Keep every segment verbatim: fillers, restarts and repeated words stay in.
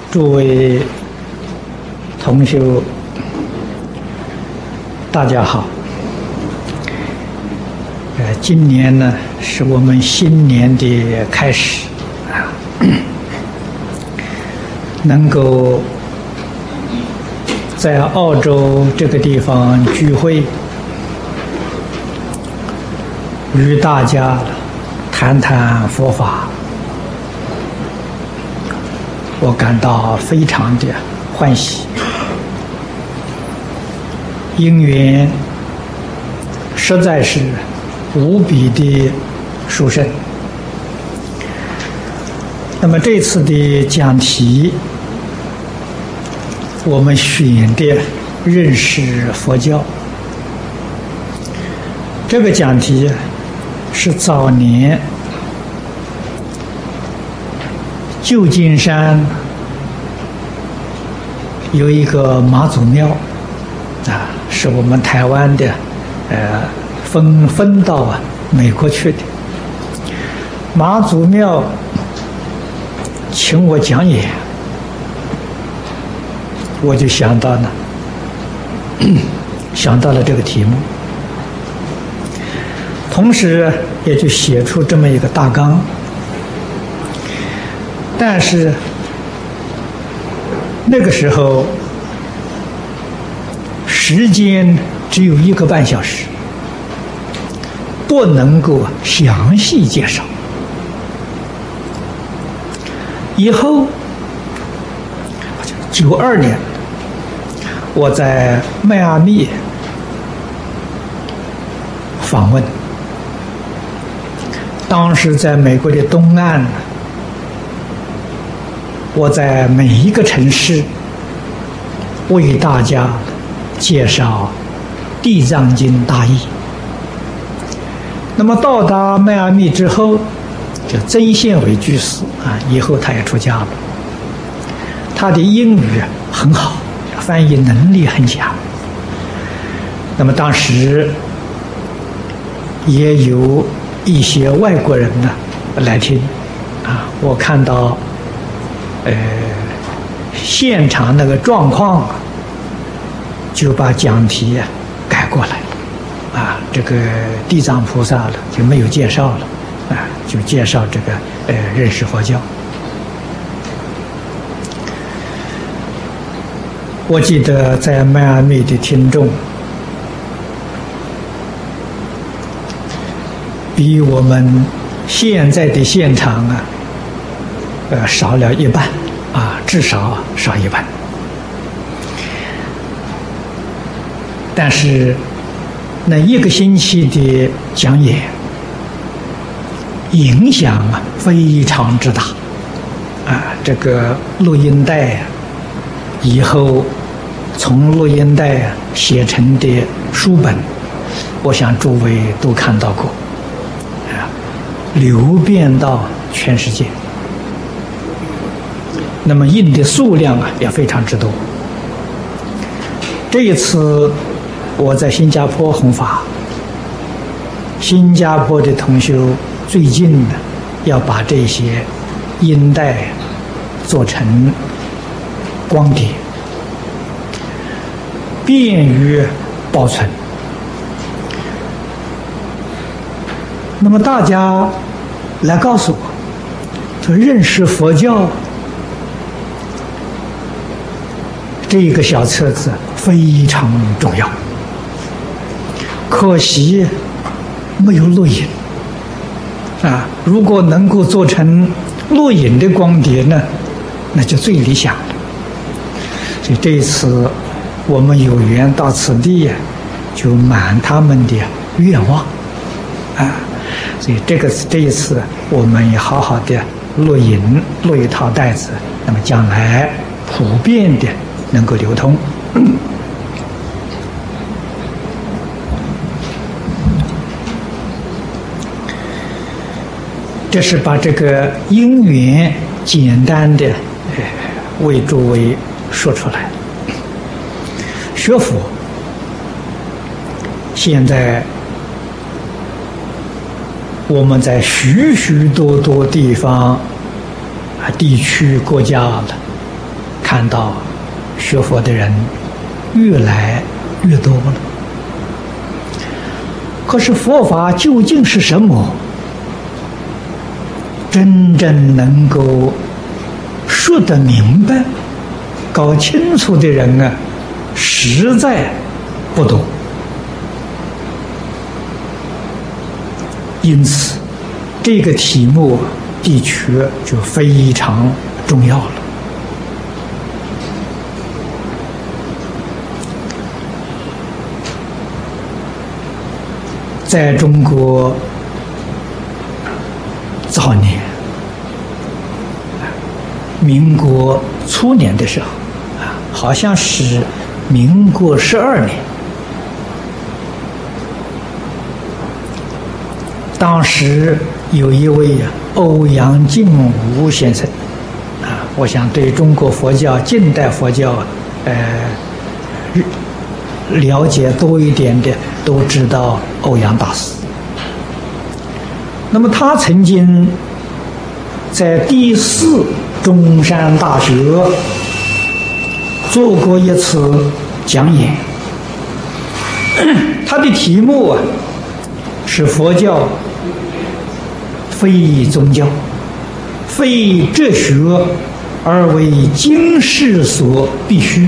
诸位同学，大家好。呃，今年呢是我们新年的开始啊，能够在澳洲这个地方聚会，与大家谈谈佛法，我感到非常的欢喜。因缘实在是无比的殊胜。那么这次的讲题，我们选的认识佛教，这个讲题是早年旧金山有一个妈祖庙啊，是我们台湾的呃分分到啊美国去的。妈祖庙请我讲演，我就想到了想到了这个题目，同时也就写出这么一个大纲。但是那个时候时间只有一个半小时，不能够详细介绍。以后九二年，我在迈阿密访问，当时在美国的东岸，我在每一个城市为大家介绍《地藏经》大义。那么到达迈阿密之后，就曾宪伟居士啊，以后他也出家了。他的英语很好，翻译能力很强。那么当时也有一些外国人呢来听啊，我看到呃现场那个状况啊，就把讲题啊改过来啊，这个地藏菩萨了就没有介绍了啊，就介绍这个呃认识佛教。我记得在迈阿密的听众比我们现在的现场啊，呃少了一半啊，至少少一半。但是那一个星期的讲演影响啊非常之大啊！这个录音带啊，以后从录音带啊写成的书本，我想诸位都看到过啊，流遍到全世界。那么印的数量啊也非常之多。这一次我在新加坡弘法，新加坡的同修最近呢要把这些音带做成光碟，便于保存。那么大家来告诉我，说认识佛教这一个小册子非常重要，可惜没有录影啊！如果能够做成录影的光碟呢，那就最理想了。所以这一次我们有缘到此地呀，就满他们的愿望啊！所以这个这一次我们也好好的录影，录一套带子，那么将来普遍的能够流通。这是把这个因缘简单的呃为诸位说出来。学佛现在我们在许许多多地方啊地区国家了看到学佛的人越来越多了。可是佛法究竟是什么？真正能够说得明白、搞清楚的人啊，实在不多。因此，这个题目的确就非常重要了。在中国早年，民国初年的时候，啊，好像是民国十二年，当时有一位啊欧阳靖无先生，啊，我想对中国佛教近代佛教，呃，了解多一点的都知道欧阳大师。那么他曾经在第四中山大学做过一次讲演，他的题目啊是佛教非宗教，非哲学，而为经世所必须。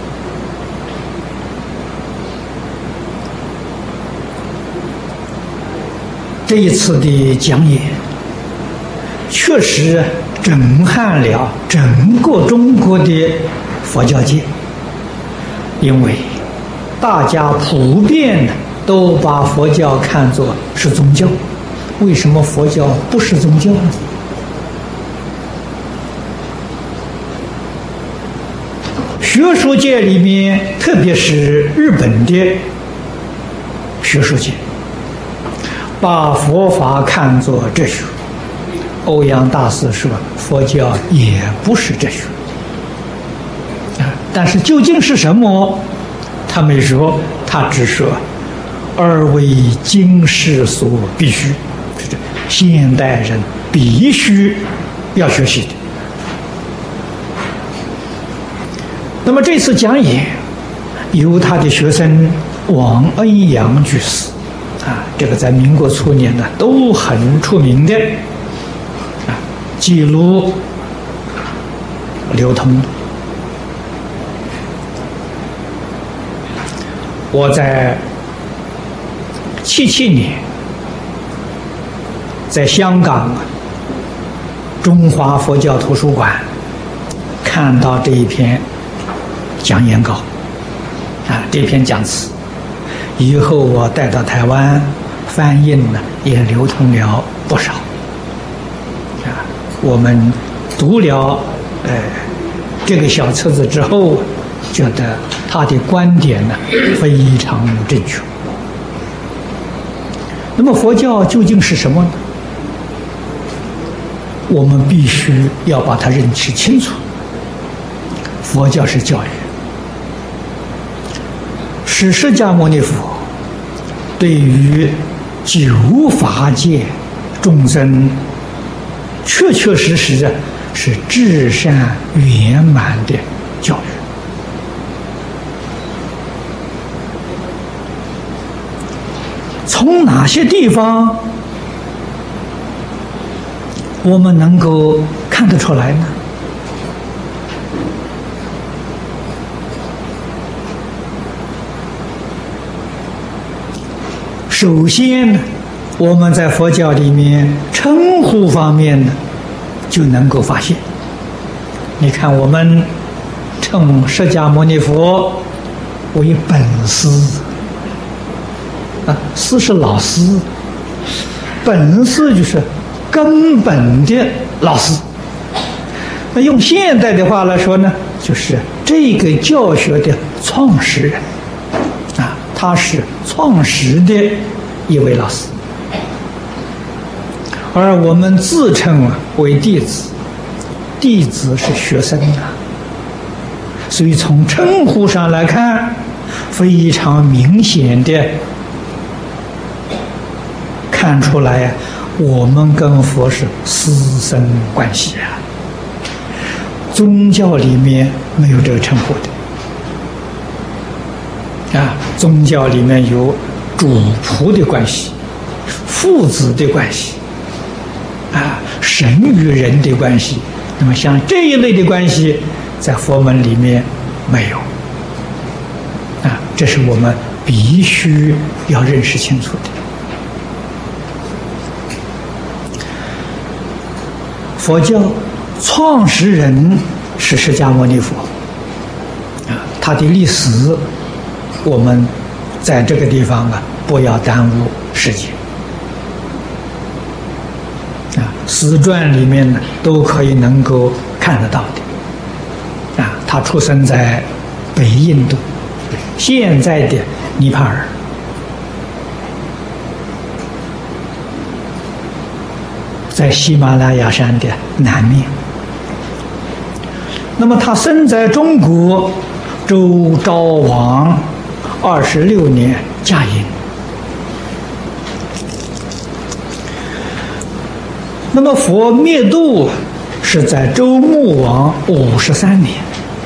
这一次的讲演确实震撼了整个中国的佛教界，因为大家普遍都把佛教看作是宗教。为什么佛教不是宗教呢？学术界里面，特别是日本的学术界，把佛法看作哲学。欧阳大师说，佛教也不是哲学。但是究竟是什么？他没说，他只说，而为经世所必须，就是现代人必须要学习的。那么这次讲演由他的学生王恩阳居士，啊，这个在民国初年呢都很出名的，啊，记录流通的。我在七七年在香港中华佛教图书馆看到这一篇讲演稿，啊，这篇讲词，以后我带到台湾翻印呢，也流通了不少。啊，我们读了呃这个小册子之后，觉得他的观点呢非常正确。那么佛教究竟是什么呢？我们必须要把它认识清楚。佛教是教育，是释迦牟尼佛对于九法界众生确确实实的是至善圆满的教育。从哪些地方我们能够看得出来呢？首先呢，我们在佛教里面称呼方面呢，就能够发现。你看，我们称释迦牟尼佛为本师，啊，师是老师，本师就是根本的老师。那用现代的话来说呢，就是这个教学的创始人，啊，他是创始的一位老师，而我们自称为弟子，弟子是学生啊，所以从称呼上来看，非常明显的看出来，我们跟佛是师生关系啊。 宗教里面没有这个称呼的啊，宗教里面有主仆的关系、父子的关系啊，神与人的关系。那么像这一类的关系，在佛门里面没有啊，这是我们必须要认识清楚的。佛教创始人是释迦牟尼佛啊，他的历史我们在这个地方啊不要耽误时间啊，史传里面呢都可以能够看得到的啊。他出生在北印度，现在的尼泊尔。在喜马拉雅山的南面。那么他生在中国周昭王二十六年驾崩。那么佛灭度是在周穆王五十三年，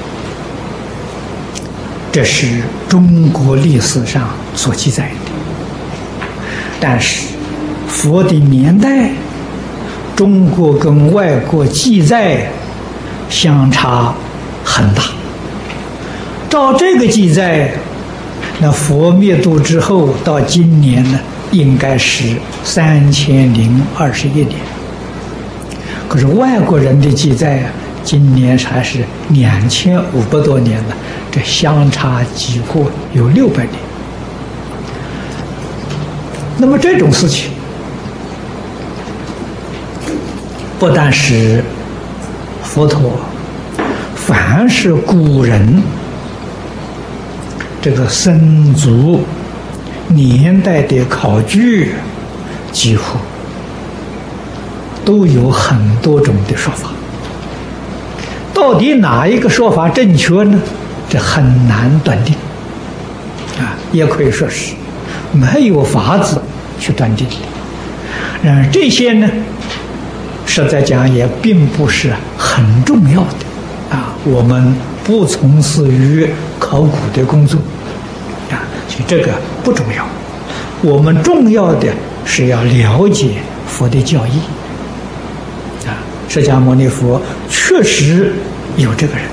这是中国历史上所记载的。但是佛的年代，中国跟外国记载相差很大。照这个记载，那佛灭度之后到今年呢，应该是三千零二十一年。可是外国人的记载啊，今年还是两千五百多年了，这相差几乎有六百年。那么这种事情，不但是佛陀，凡是古人这个僧俗年代的考据，几乎都有很多种的说法。到底哪一个说法正确呢？这很难断定啊，也可以说是没有法子去断定的。然而这些呢，实在讲也并不是很重要的啊，我们不从事于考古的工作啊，所以这个不重要。我们重要的是要了解佛的教义啊，释迦牟尼佛确实有这个人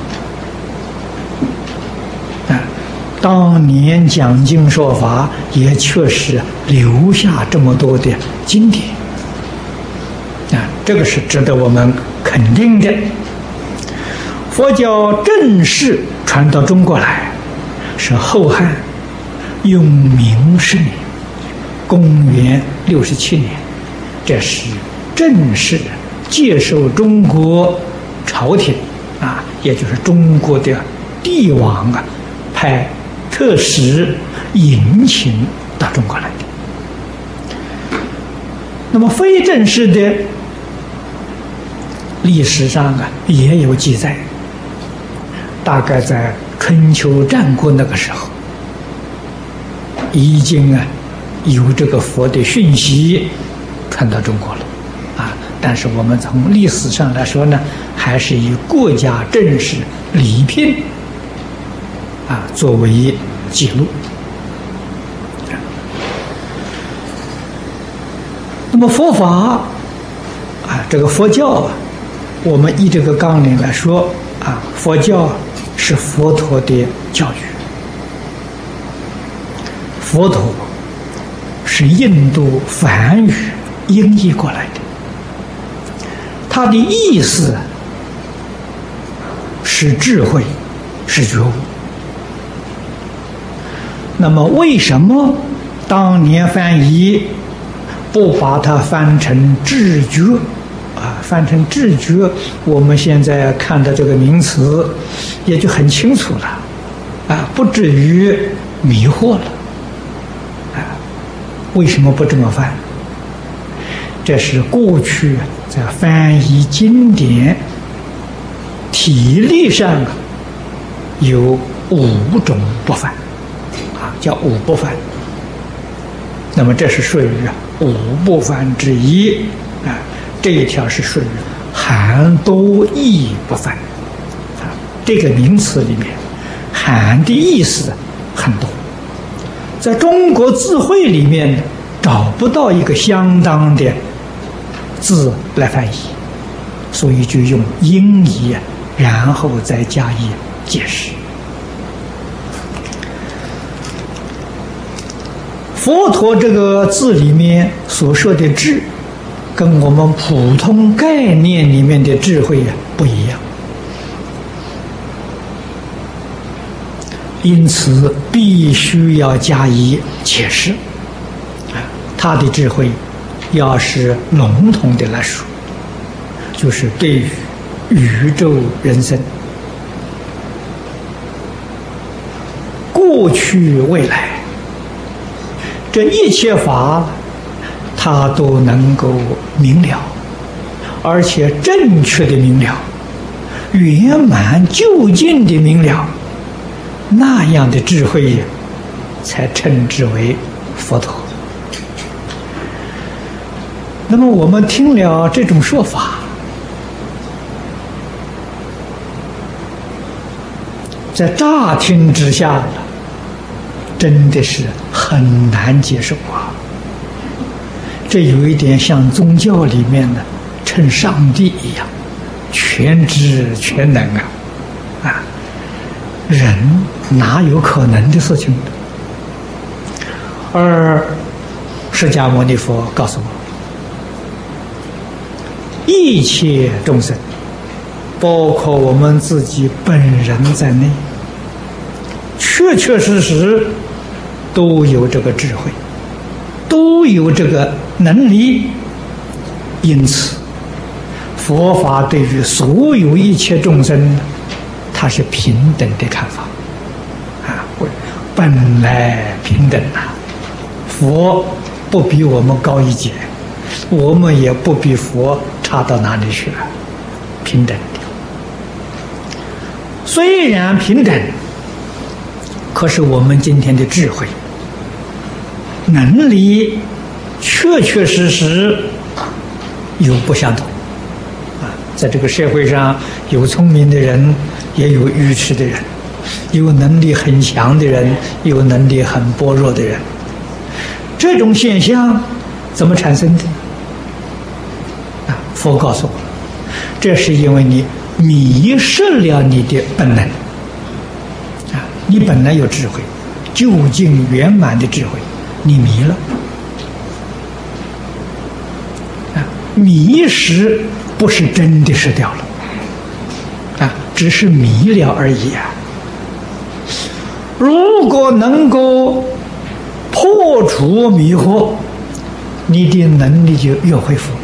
啊，当年讲经说法也确实留下这么多的经典啊，这个是值得我们肯定的。佛教正式传到中国来，是后汉永明十年，公元六十七年，这是正式接受中国朝廷啊，也就是中国的帝王啊，派特使迎请到中国来的。那么非正式的历史上啊也有记载，大概在春秋战国那个时候，已经啊有这个佛的讯息传到中国了啊。但是我们从历史上来说呢，还是以国家正式礼聘啊作为记录。那么佛法啊，这个佛教啊，我们以这个纲领来说啊，佛教是佛陀的教育。佛陀是印度梵语音译过来的，它的意思是智慧，是觉悟。那么为什么当年翻译不把它翻成智觉啊？翻成智觉，我们现在看到这个名词也就很清楚了啊，不至于迷惑了啊。为什么不这么翻？这是过去在翻译经典体例上有五种不翻啊，叫五不翻。那么这是属于五不翻之一啊，这一条是属于含多义不分啊，这个名词里面含的意思很多，在中国字汇里面找不到一个相当的字来翻译，所以就用音译，然后再加以解释。佛陀这个字里面所说的智，跟我们普通概念里面的智慧啊不一样，因此必须要加以解释。啊，他的智慧要是笼统的来说，就是对于宇宙人生、过去未来这一切法，他都能够明了，而且正确的明了，圆满究竟的明了，那样的智慧才称之为佛陀。那么我们听了这种说法，在乍听之下真的是很难接受啊！这有一点像宗教里面的称上帝一样，全知全能啊！啊，人哪有可能的事情呢？而释迦牟尼佛告诉我，一切众生，包括我们自己本人在内，确确实实都有这个智慧，都有这个能力，因此佛法对于所有一切众生，它是平等的看法啊，本来平等啊，佛不比我们高一截，我们也不比佛差到哪里去了，平等的。虽然平等，可是我们今天的智慧能力确确实实有不相同啊！在这个社会上，有聪明的人，也有愚痴的人，有能力很强的人，有能力很薄弱的人。这种现象怎么产生的？啊，佛告诉我，这是因为你迷失了你的本能啊！你本来有智慧，究竟圆满的智慧，你迷了啊！迷失不是真的失掉了啊，只是迷了而已啊！如果能够破除迷惑，你的能力就又恢复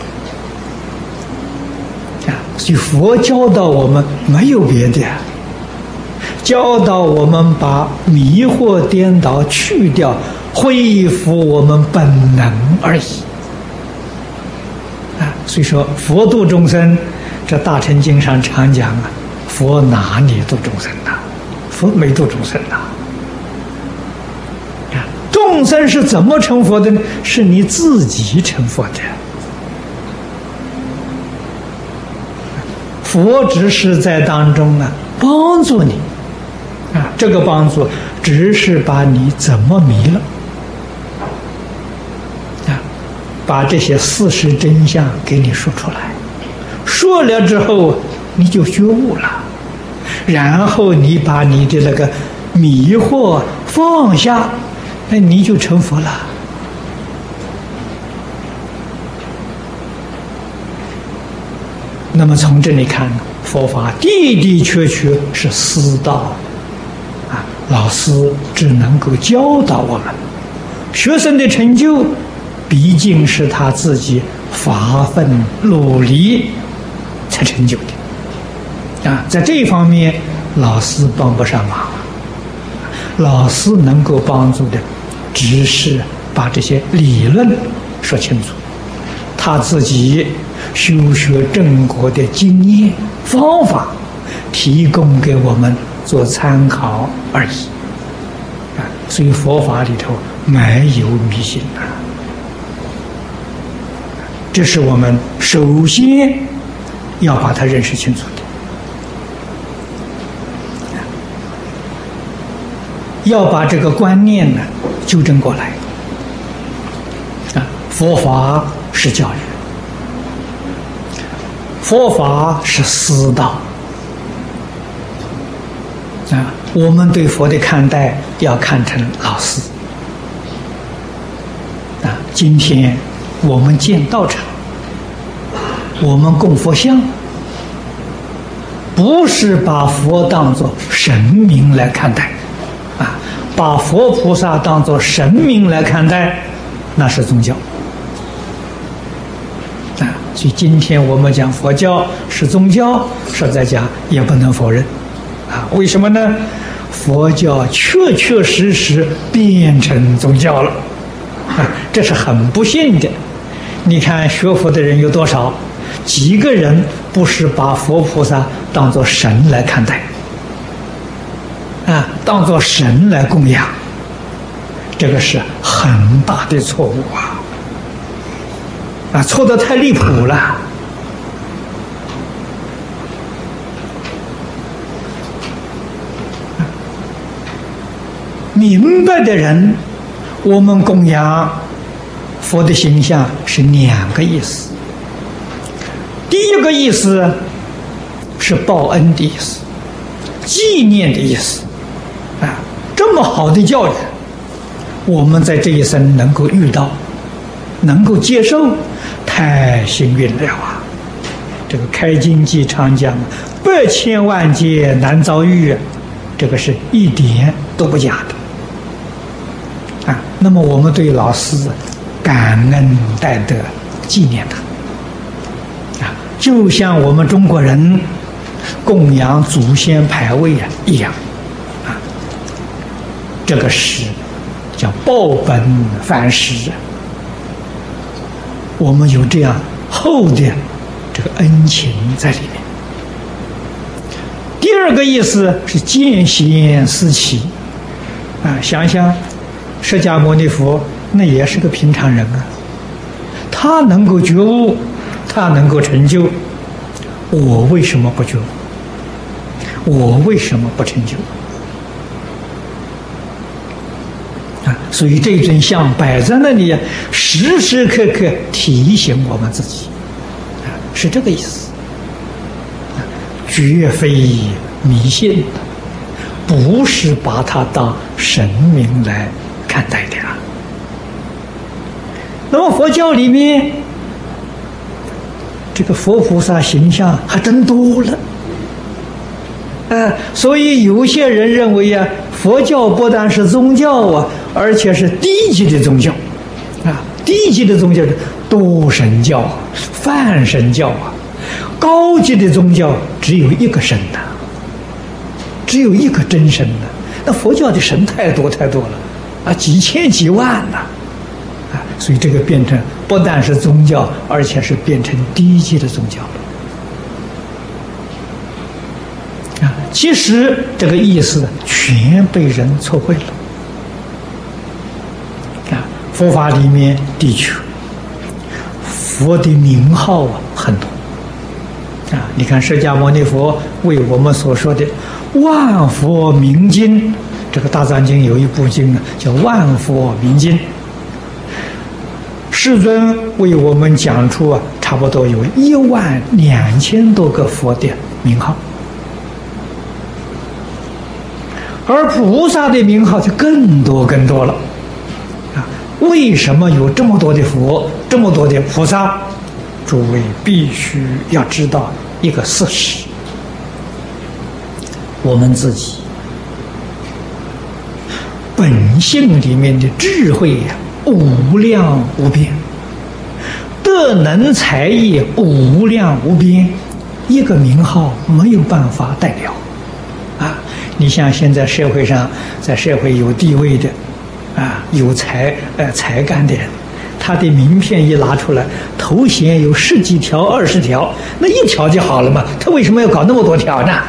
了啊！所以佛教导我们没有别的，教导我们把迷惑颠倒去掉，恢复我们本能而已啊！所以说佛度众生，这大乘经上常讲啊，佛哪里度众生呐？佛没度众生呐！啊，众生是怎么成佛的呢？是你自己成佛的。佛只是在当中啊，帮助你啊，这个帮助只是把你怎么迷了啊，把这些事实真相给你说出来，说了之后你就觉悟了，然后你把你的那个迷惑放下，那你就成佛了。那么从这里看，佛法的的确确是师道啊，老师只能够教导我们，学生的成就毕竟是他自己发奋努力才成就的啊，在这一方面老师帮不上忙，老师能够帮助的只是把这些理论说清楚，他自己修学正果的经验方法提供给我们做参考而已啊，所以佛法里头没有迷信啊，这是我们首先要把它认识清楚的，要把这个观念呢纠正过来。啊，佛法是教育，佛法是师道。啊，我们对佛的看待要看成老师。啊，今天我们建道场，我们供佛像，不是把佛当作神明来看待，啊，把佛菩萨当作神明来看待，那是宗教。啊，所以今天我们讲佛教是宗教，实在讲也不能否认。啊，为什么呢？佛教确确实实变成宗教了，啊，这是很不幸的。你看学佛的人有多少？几个人不是把佛菩萨当作神来看待，啊，当作神来供养？这个是很大的错误啊！啊，错得太离谱了。明白的人，我们供养佛的形象是两个意思。第一个意思是报恩的意思，纪念的意思。啊，这么好的教育，我们在这一生能够遇到，能够接受，太幸运了啊！这个开经记常讲，百千万劫难遭遇，这个是一点都不假的。啊，那么我们对老师感恩戴德，纪念他，啊，就像我们中国人供养祖先牌位啊一样，啊，这个是叫报本反施，我们有这样厚的这个恩情在里面。第二个意思是见贤思齐，啊，想想释迦牟尼佛那也是个平常人啊，他能够觉悟，他能够成就，我为什么不觉悟？我为什么不成就？啊，所以这尊像摆在那里，时时刻刻提醒我们自己，啊，是这个意思，啊，绝非迷信，不是把它当神明来看待的啊。那么佛教里面这个佛菩萨形象还真多了，啊，所以有些人认为啊，佛教不但是宗教啊，而且是低级的宗教，啊，低级的宗教是多神教啊、泛神教啊，高级的宗教只有一个神呐、啊，只有一个真神呐、啊。那佛教的神太多太多了。啊，几千几万呐、啊，啊，所以这个变成不但是宗教，而且是变成低级的宗教了。啊，其实这个意思全被人错会了。啊，佛法里面的确，佛的名号啊很多。啊，你看释迦牟尼佛为我们所说的万佛明经。这个大藏经有一部经呢，叫《万佛明经》。世尊为我们讲出啊，差不多有一万两千多个佛的名号，而菩萨的名号就更多更多了。啊，为什么有这么多的佛，这么多的菩萨？诸位必须要知道一个事实：我们自己本性里面的智慧呀、啊，无量无边；德能才艺无量无边，一个名号没有办法代表。啊，你像现在社会上，在社会有地位的，啊，有才呃才干的人，他的名片一拿出来，头衔有十几条、二十条，那一条就好了嘛，他为什么要搞那么多条呢？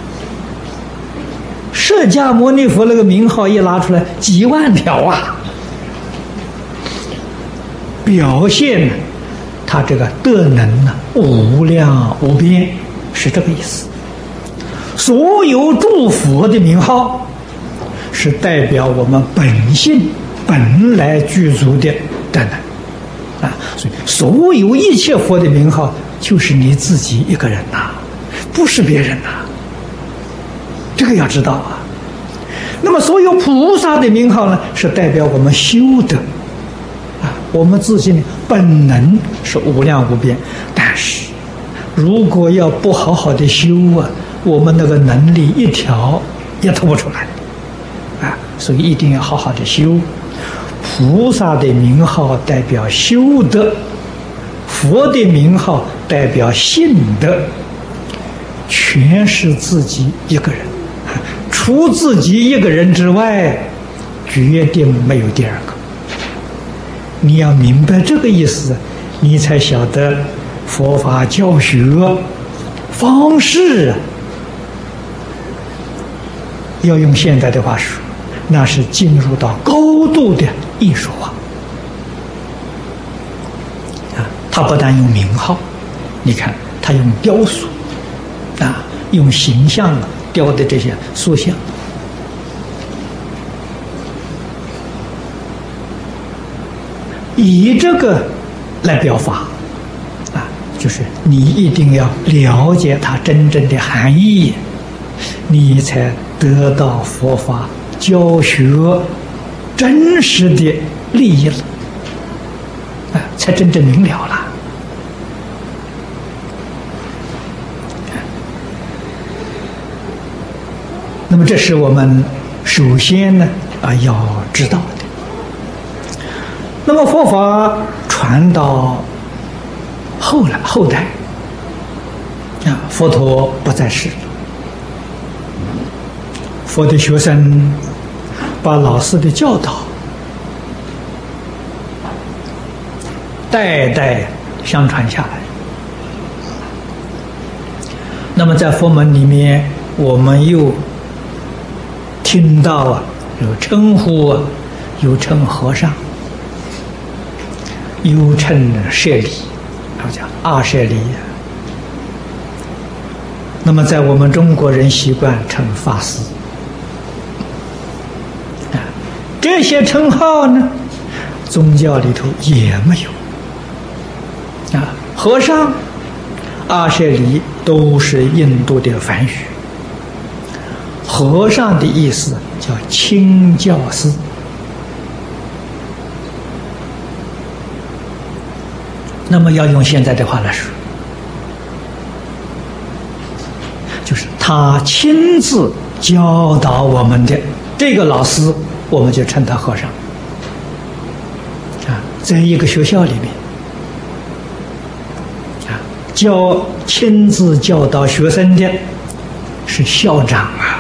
释迦牟尼佛那个名号一拿出来，几万条啊，表现他这个德能呢无量无边，是这个意思。所有诸佛的名号，是代表我们本性本来具足的德能啊。所以所有一切佛的名号，就是你自己一个人呐、啊，不是别人呐、啊。这个要知道啊。那么所有菩萨的名号呢，是代表我们修德啊，我们自信的本能是无量无边，但是如果要不好好的修啊，我们那个能力一条也透不出来啊，所以一定要好好的修。菩萨的名号代表修德，佛的名号代表信德，全是自己一个人，除自己一个人之外，决定没有第二个。你要明白这个意思，你才晓得佛法教学方式。要用现在的话说，那是进入到高度的艺术化啊！他不但用名号，你看他用雕塑啊，用形象雕的这些塑像，以这个来表法啊，就是你一定要了解它真正的含义，你才得到佛法教学真实的利益了啊，才真正明了了。那么这是我们首先呢啊要知道的。那么佛法传到后来后代啊，佛陀不在世了，佛的学生把老师的教导代代相传下来。那么在佛门里面，我们又听到啊，有称呼啊，有称和尚，有称舍利，他讲阿舍利。那么在我们中国人习惯称法师啊，这些称号呢，宗教里头也没有啊。和尚、阿舍利都是印度的梵语。和尚的意思叫清教师，那么要用现在的话来说，就是他亲自教导我们的这个老师，我们就称他和尚啊。在一个学校里面啊，教亲自教导学生的是校长啊。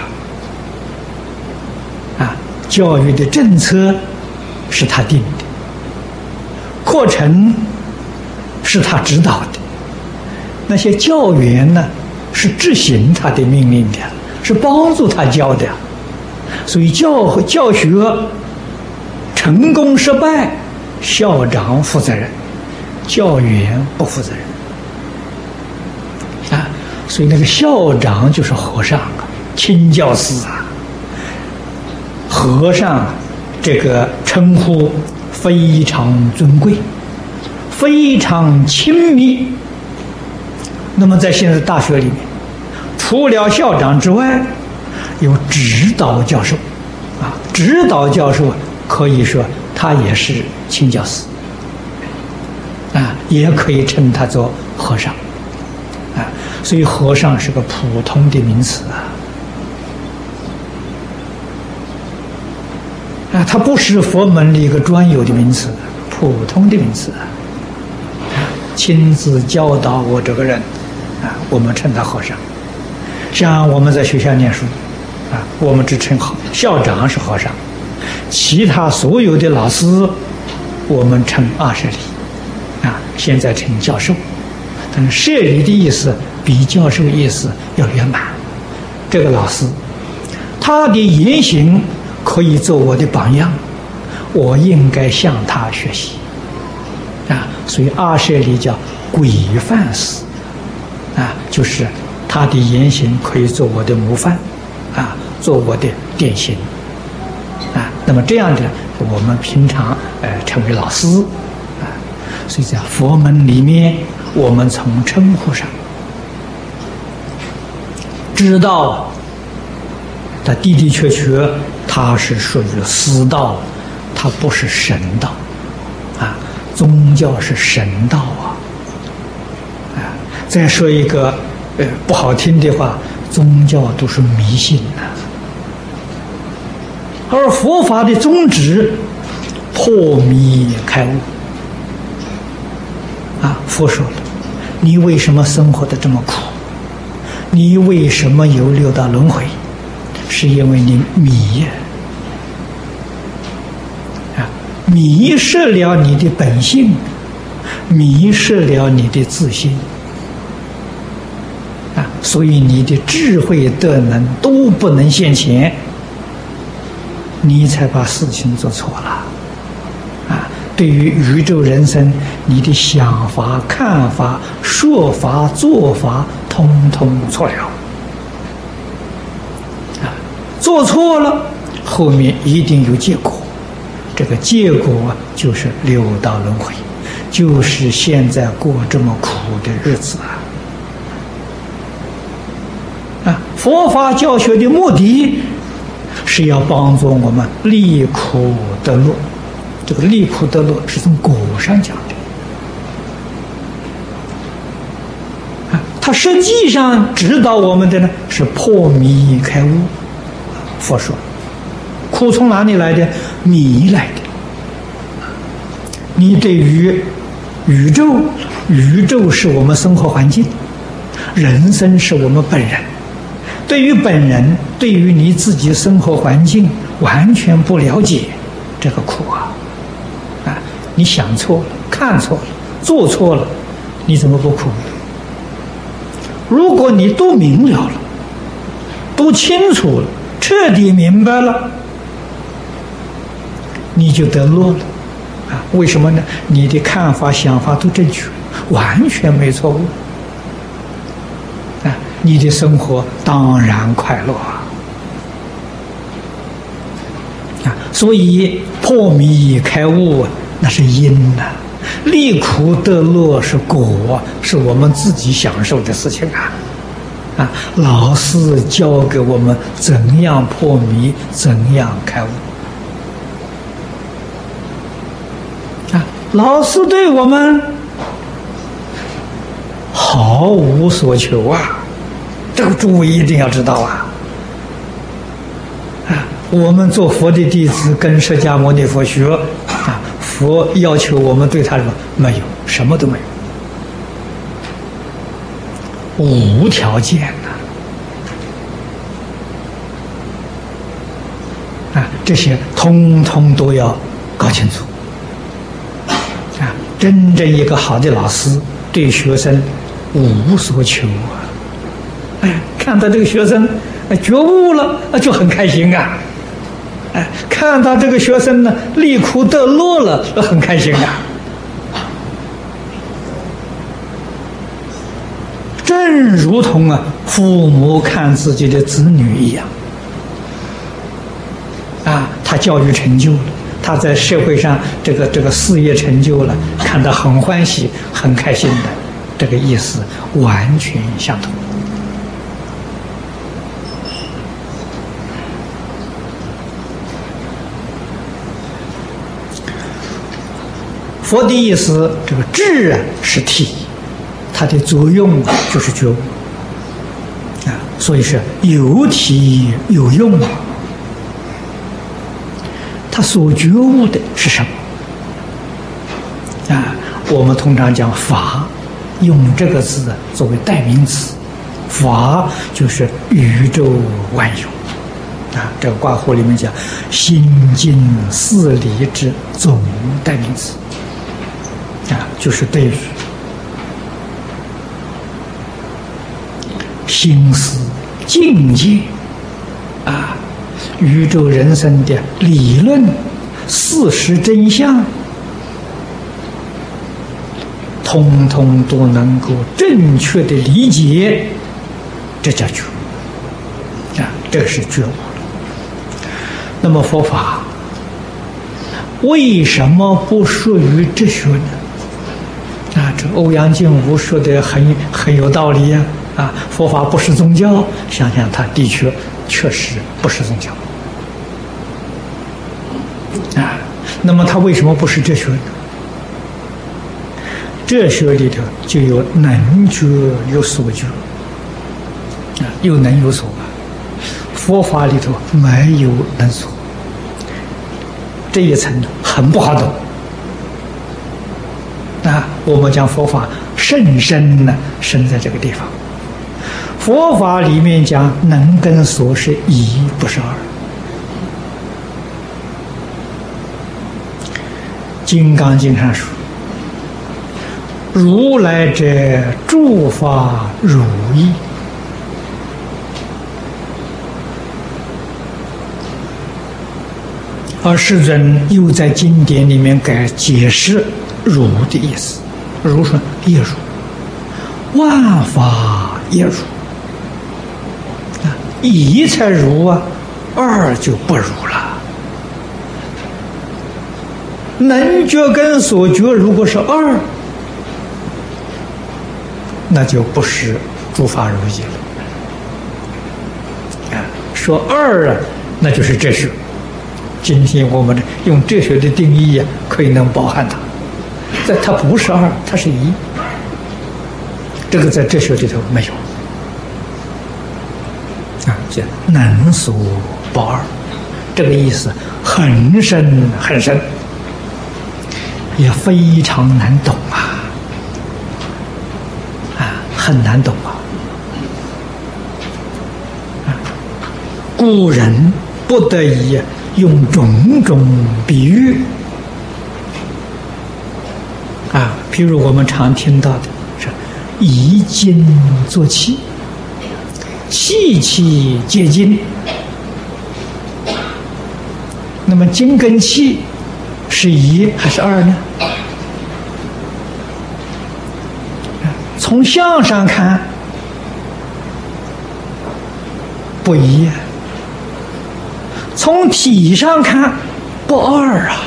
教育的政策是他定的，课程是他指导的，那些教员呢是执行他的命令的，是帮助他教的。所以教教学成功失败，校长负责任，教员不负责任啊。所以那个校长就是和尚啊，清教师啊。和尚这个称呼非常尊贵，非常亲密。那么在现在大学里面，除了校长之外，有指导教授啊，指导教授可以说他也是清教师啊，也可以称他做和尚啊。所以和尚是个普通的名词啊。啊，它不是佛门的一个专有的名词，普通的名词啊。亲自教导我这个人，啊，我们称他和尚。像我们在学校念书，啊，我们只称校长是和尚，其他所有的老师，我们称阿舍利，啊，现在称教授。但是舍利的意思比教授意思要圆满。这个老师，他的言行可以做我的榜样，我应该向他学习啊，所以阿舍离叫规范师啊，就是他的言行可以做我的模范啊，做我的典型啊。那么这样的我们平常呃称为老师啊。所以在佛门里面，我们从称呼上知道他的的确确他是属于师道，他不是神道啊。宗教是神道啊。啊，再说一个呃不好听的话，宗教都是迷信呐、啊。而佛法的宗旨破迷开悟啊。佛说了，你为什么生活的这么苦？你为什么有六道轮回？是因为你迷啊，迷失了你的本性，迷失了你的自信啊，所以你的智慧德能都不能现前，你才把事情做错了啊。对于宇宙人生，你的想法、看法、说法、做法，通通错了啊！做错了，后面一定有结果。这个结果就是六道轮回，就是现在过这么苦的日子啊！啊，佛法教学的目的是要帮助我们离苦得乐。这个离苦得乐是从果上讲的啊，它实际上指导我们的呢是破迷开悟。佛说，苦从哪里来的？迷来的。你对于宇宙，宇宙是我们生活环境，人生是我们本人。对于本人，对于你自己生活环境完全不了解，这个苦啊！啊，你想错了，看错了，做错了，你怎么不苦？如果你都明了了，都清楚了，彻底明白了，你就得乐了啊！为什么呢？你的看法、想法都正确，完全没错误啊！你的生活当然快乐啊！啊，所以破迷开悟那是因呐、啊，离苦得乐是果，是我们自己享受的事情啊！啊，老师教给我们怎样破迷，怎样开悟啊！老师对我们毫无所求啊！这个诸位一定要知道啊！啊，我们做佛的弟子，跟释迦牟尼佛学啊，佛要求我们对他什么？没有，什么都没有，无条件的啊！这些通通都要搞清楚啊！真正一个好的老师，对学生无所求啊！哎，看到这个学生觉悟了，就很开心啊！哎，看到这个学生呢离苦得乐了，很开心啊！正如同啊父母看自己的子女一样，啊，他教育成就了，他在社会上这个这个事业成就了，看得很欢喜，很开心的，这个意思完全相同。佛的意思，这个智啊是体，它的作用就是觉悟啊，所以是有体有用。它所觉悟的是什么啊？我们通常讲法，用这个字作为代名词，法就是宇宙万有啊。这个卦呼里面讲心经四理之总代名词。啊，就是对于心思境界啊，宇宙人生的理论、事实真相通通都能够正确的理解，这叫觉啊，这个是觉悟了。那么佛法为什么不属于哲学呢？啊，这欧阳靖无说的很很有道理呀！啊，佛法不是宗教，想想他的确确实不是宗教啊。那么他为什么不是哲学呢？哲学里头就有能觉有所觉啊，有能有所。佛法里头没有能所，这一层很不好懂。啊，我们讲佛法甚深呢，深在这个地方。佛法里面讲能跟所是一，不是二。金刚经上说：“如来者，诸法如意。”而世尊又在经典里面给解释“如”的意思，“如”说业如，万法业如啊，一才如啊，二就不如了。能觉跟所觉如果是二，那就不是诸法如意了啊。说二啊，那就是哲学。今天我们用哲学的定义啊，可以能包含它。但它不是二，它是一。这个在哲学里头没有啊，叫能所不二，这个意思很深很深，也非常难懂啊，啊，很难懂啊。啊，古人不得已用种种比喻啊，譬如我们常听到的是以金作器，器器皆金。那么金跟器是一还是二呢？从相上看不一，从体上看不二啊，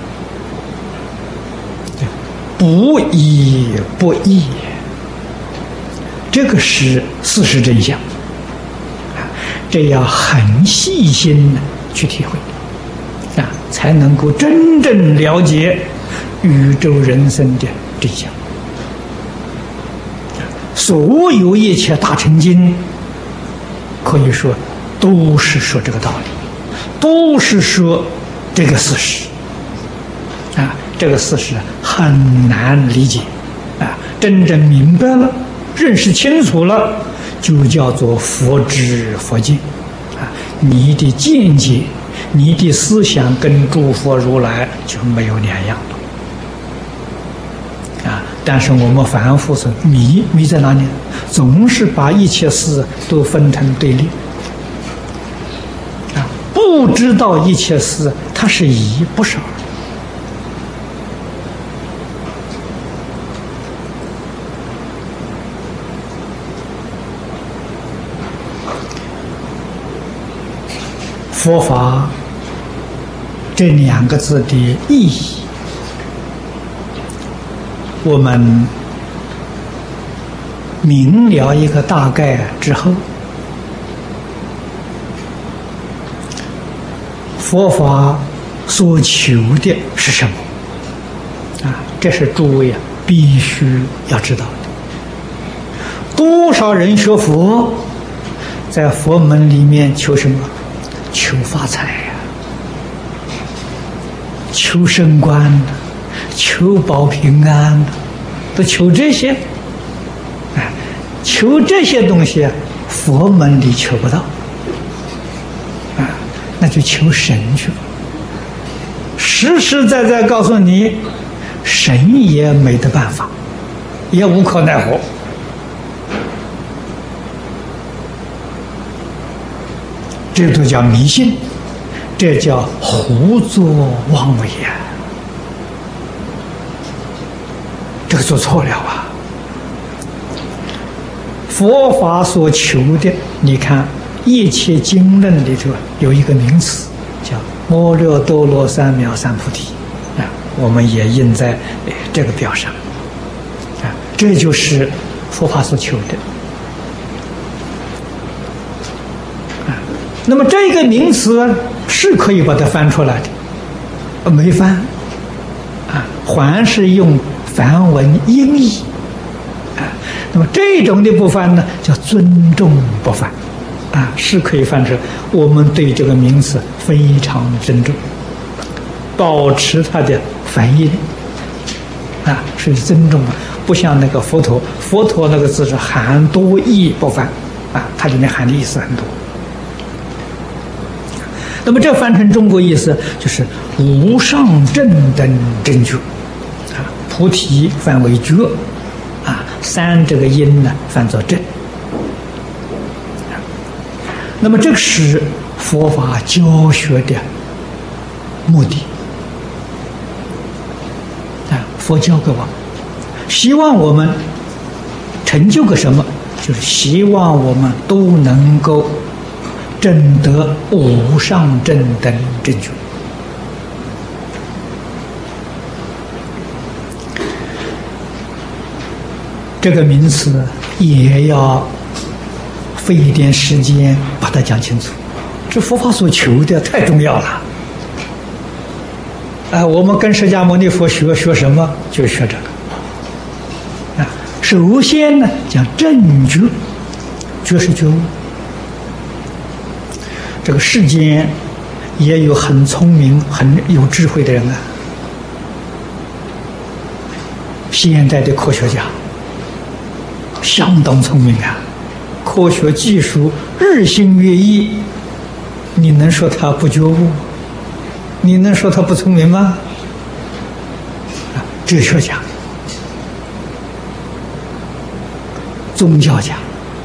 不一不异，这个是事实真相，这要很细心的去体会啊，才能够真正了解宇宙人生的真相。所有一切大乘经，可以说都是说这个道理，都是说这个事实啊，这个事实很难理解啊，真正明白了，认识清楚了，就叫做佛知佛见啊，你的见解，你的思想跟诸佛如来就没有两样了啊。但是我们凡夫是迷，迷在哪里？总是把一切事都分成对立啊，不知道一切事它是一不是二。佛法这两个字的意义，我们明了一个大概之后，佛法所求的是什么啊？这是诸位啊必须要知道的。多少人学佛，在佛门里面求什么？求发财呀、啊，求升官、啊，求保平安、啊，都求这些。哎，求这些东西，佛门里求不到。啊，那就求神去了。实实在在告诉你，神也没得办法，也无可奈何。这都叫迷信，这叫胡作妄为呀、啊！这个做错了啊！佛法所求的，你看一切经论里头有一个名词叫阿耨多罗三藐三菩提啊，我们也印在这个表上啊，这就是佛法所求的啊。那么这个名词是可以把它翻出来的，没翻啊，还是用梵文音译啊。那么这种的不翻呢，叫尊重不翻啊，是可以翻成。我们对这个名词非常尊重，保持它的梵音啊，是尊重的。不像那个佛陀，佛陀那个字是含多义不翻啊，它里面含的意思很多。那么这翻成中国意思就是无上正等正觉啊，菩提翻为觉啊，三这个音呢翻作正。那么这个是佛法教学的目的啊，佛教给我希望我们成就个什么，就是希望我们都能够证得无上正等正觉。这个名词也要费一点时间把它讲清楚，这佛法所求的太重要了。啊，我们跟释迦牟尼佛学学什么，就学这个。啊，首先呢讲正觉，觉是觉悟。这个世间也有很聪明、很有智慧的人啊，现代的科学家相当聪明啊，科学技术日新月异，你能说他不觉悟？你能说他不聪明吗？啊，哲学家、宗教家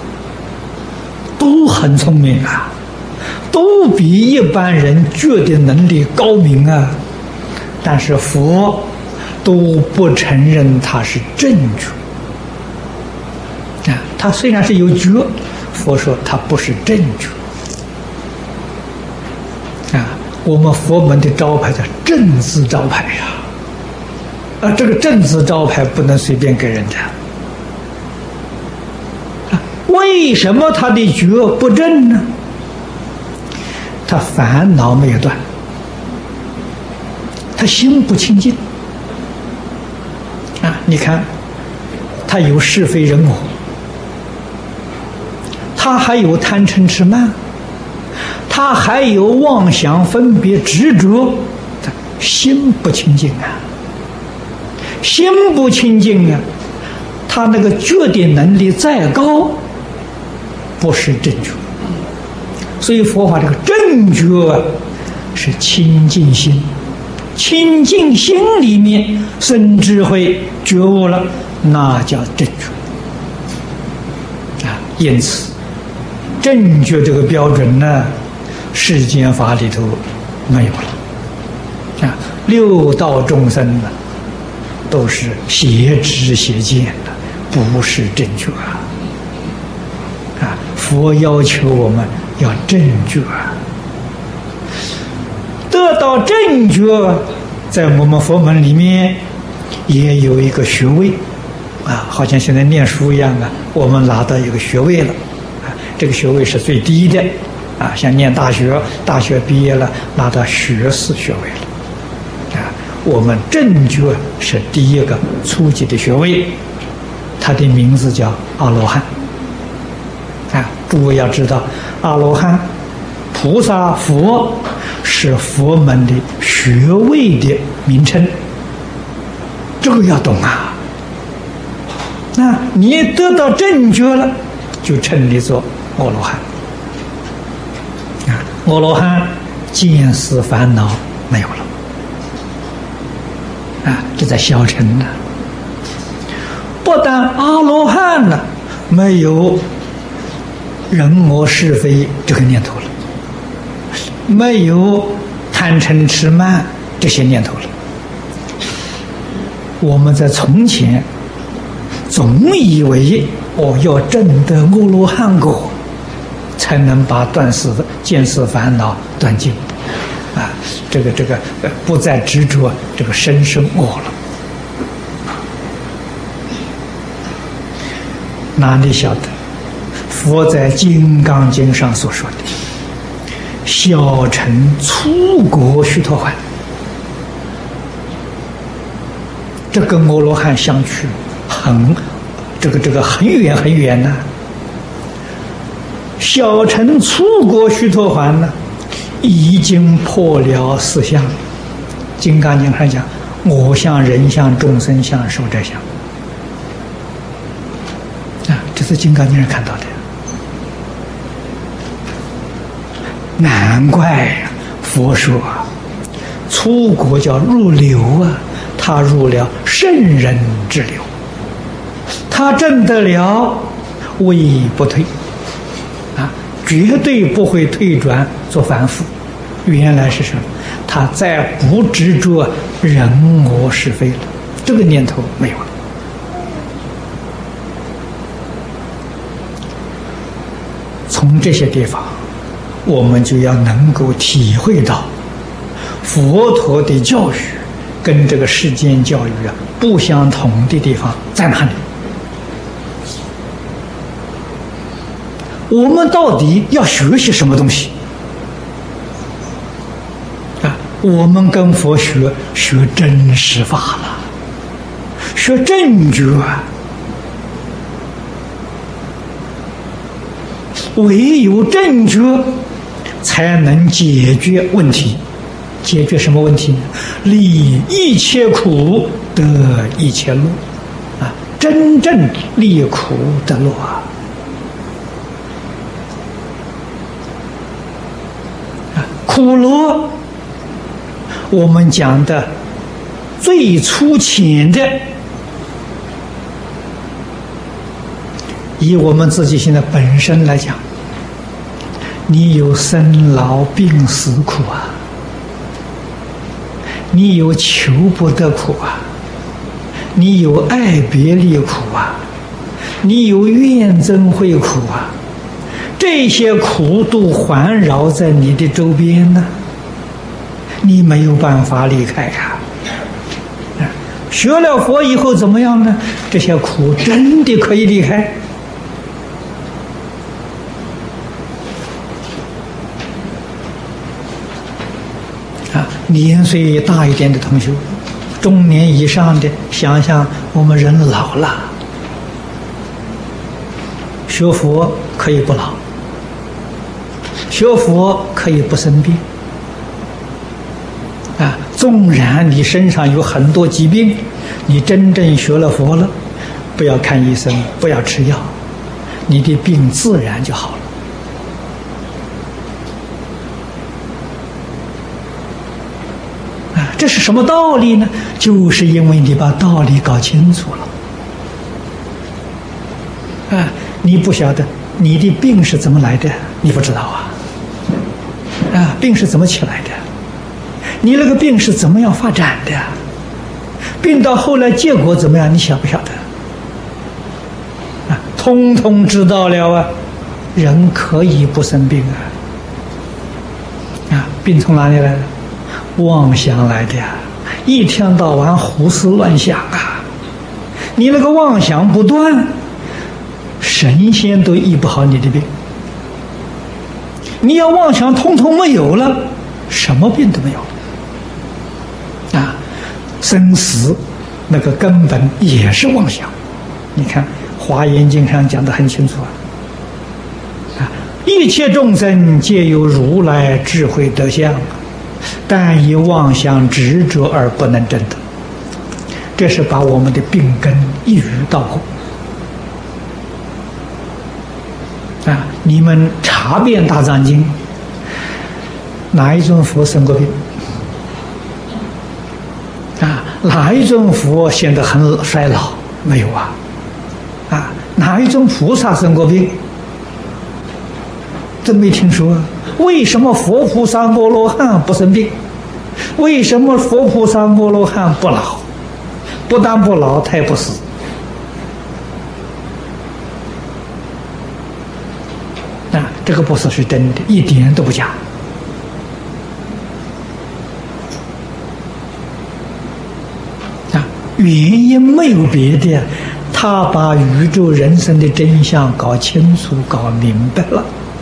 都很聪明啊，都比一般人觉的能力高明啊，但是佛都不承认他是正觉。啊，他虽然是有觉，佛说他不是正觉。啊，我们佛门的招牌叫正字招牌呀，啊，这个正字招牌不能随便给人家。啊，为什么他的觉不正呢？他烦恼没有断，他心不清净。啊，你看，他有是非人我。他还有贪嗔痴慢，他还有妄想分别执着，他心不清净啊，心不清净啊，他那个觉的能力再高，不是正觉。所以佛法这个正觉啊，是清净心，清净心里面生智慧觉悟了，那叫正觉啊。因此正觉这个标准呢，世间法里头没有了啊。六道众生呢，都是邪知邪见的，不是正觉啊。啊，佛要求我们要正觉啊。得到正觉，在我们佛门里面也有一个学位啊，好像现在念书一样啊，我们拿到一个学位了。这个学位是最低的啊，像念大学，大学毕业了拿到学士学位了啊。我们正觉是第一个初级的学位，它的名字叫阿罗汉啊。诸位要知道，阿罗汉、菩萨、佛是佛门的学位的名称，这个要懂啊。那你得到正觉了，就称你做阿罗汉啊！阿罗汉见思烦恼没有了啊，这在小乘呢。不但阿罗汉呢没有人我是非这个念头了，没有贪嗔痴慢这些念头了。我们在从前总以为哦，要证得阿罗汉果，才能把断死见思烦恼断尽，啊，这个这个呃，不再执着这个生生我了。哪里晓得？佛在《金刚经》上所说的“小乘粗果须陀洹”，这跟阿罗汉相去很，这个这个很远很远呢、啊。小乘粗果须陀洹呢，已经破了四相。《金刚经》上讲，我相、人相、众生相、寿者相。啊，这是《金刚经》上看到的。难怪呀、啊，佛说粗果叫入流啊，他入了圣人之流，他证得了位不退啊，绝对不会退转做凡夫。原来是什么？他再不执着人我是非了，这个念头没有了。从这些地方，我们就要能够体会到佛陀的教育跟这个世间教育啊不相同的地方在哪里？我们到底要学习什么东西啊？我们跟佛学学真实法了，学正觉啊。唯有正觉才能解决问题。解决什么问题呢？离一切苦得一切乐啊！真正离苦得乐啊！苦乐，我们讲的最粗浅的，以我们自己现在本身来讲，你有生老病死苦啊，你有求不得苦啊，你有爱别离苦啊，你有怨憎会苦啊，这些苦都环绕在你的周边呢，你没有办法离开呀、啊。学了佛以后怎么样呢？这些苦真的可以离开。啊，年岁大一点的同学，中年以上的，想想我们人老了，学佛可以不老，学佛可以不生病。啊，纵然你身上有很多疾病，你真正学了佛了，不要看医生，不要吃药，你的病自然就好了。啊，这是什么道理呢？就是因为你把道理搞清楚了。啊，你不晓得你的病是怎么来的，你不知道啊。啊，病是怎么起来的？你那个病是怎么样发展的？病到后来结果怎么样？你晓不晓得？啊，通通知道了啊！人可以不生病啊！啊，病从哪里来的？妄想来的呀！一天到晚胡思乱想啊！你那个妄想不断，神仙都医不好你的病。你要妄想通通没有了，什么病都没有。啊，生死那个根本也是妄想。你看《华严经》上讲得很清楚啊，啊，一切众生皆有如来智慧德相，但以妄想执着而不能证得。这是把我们的病根一语道破。啊，你们查遍大藏经，哪一尊佛生过病？啊，哪一尊佛显得很衰老？没有啊。啊，哪一尊菩萨生过病？真没听说。为什么佛菩萨、阿罗汉不生病？为什么佛菩萨、阿罗汉不老？不但不老，他也不死。 啊，这个不是是真的，一点都不假。啊，原因没有别的，他把宇宙人生的真相搞清楚、搞明白了。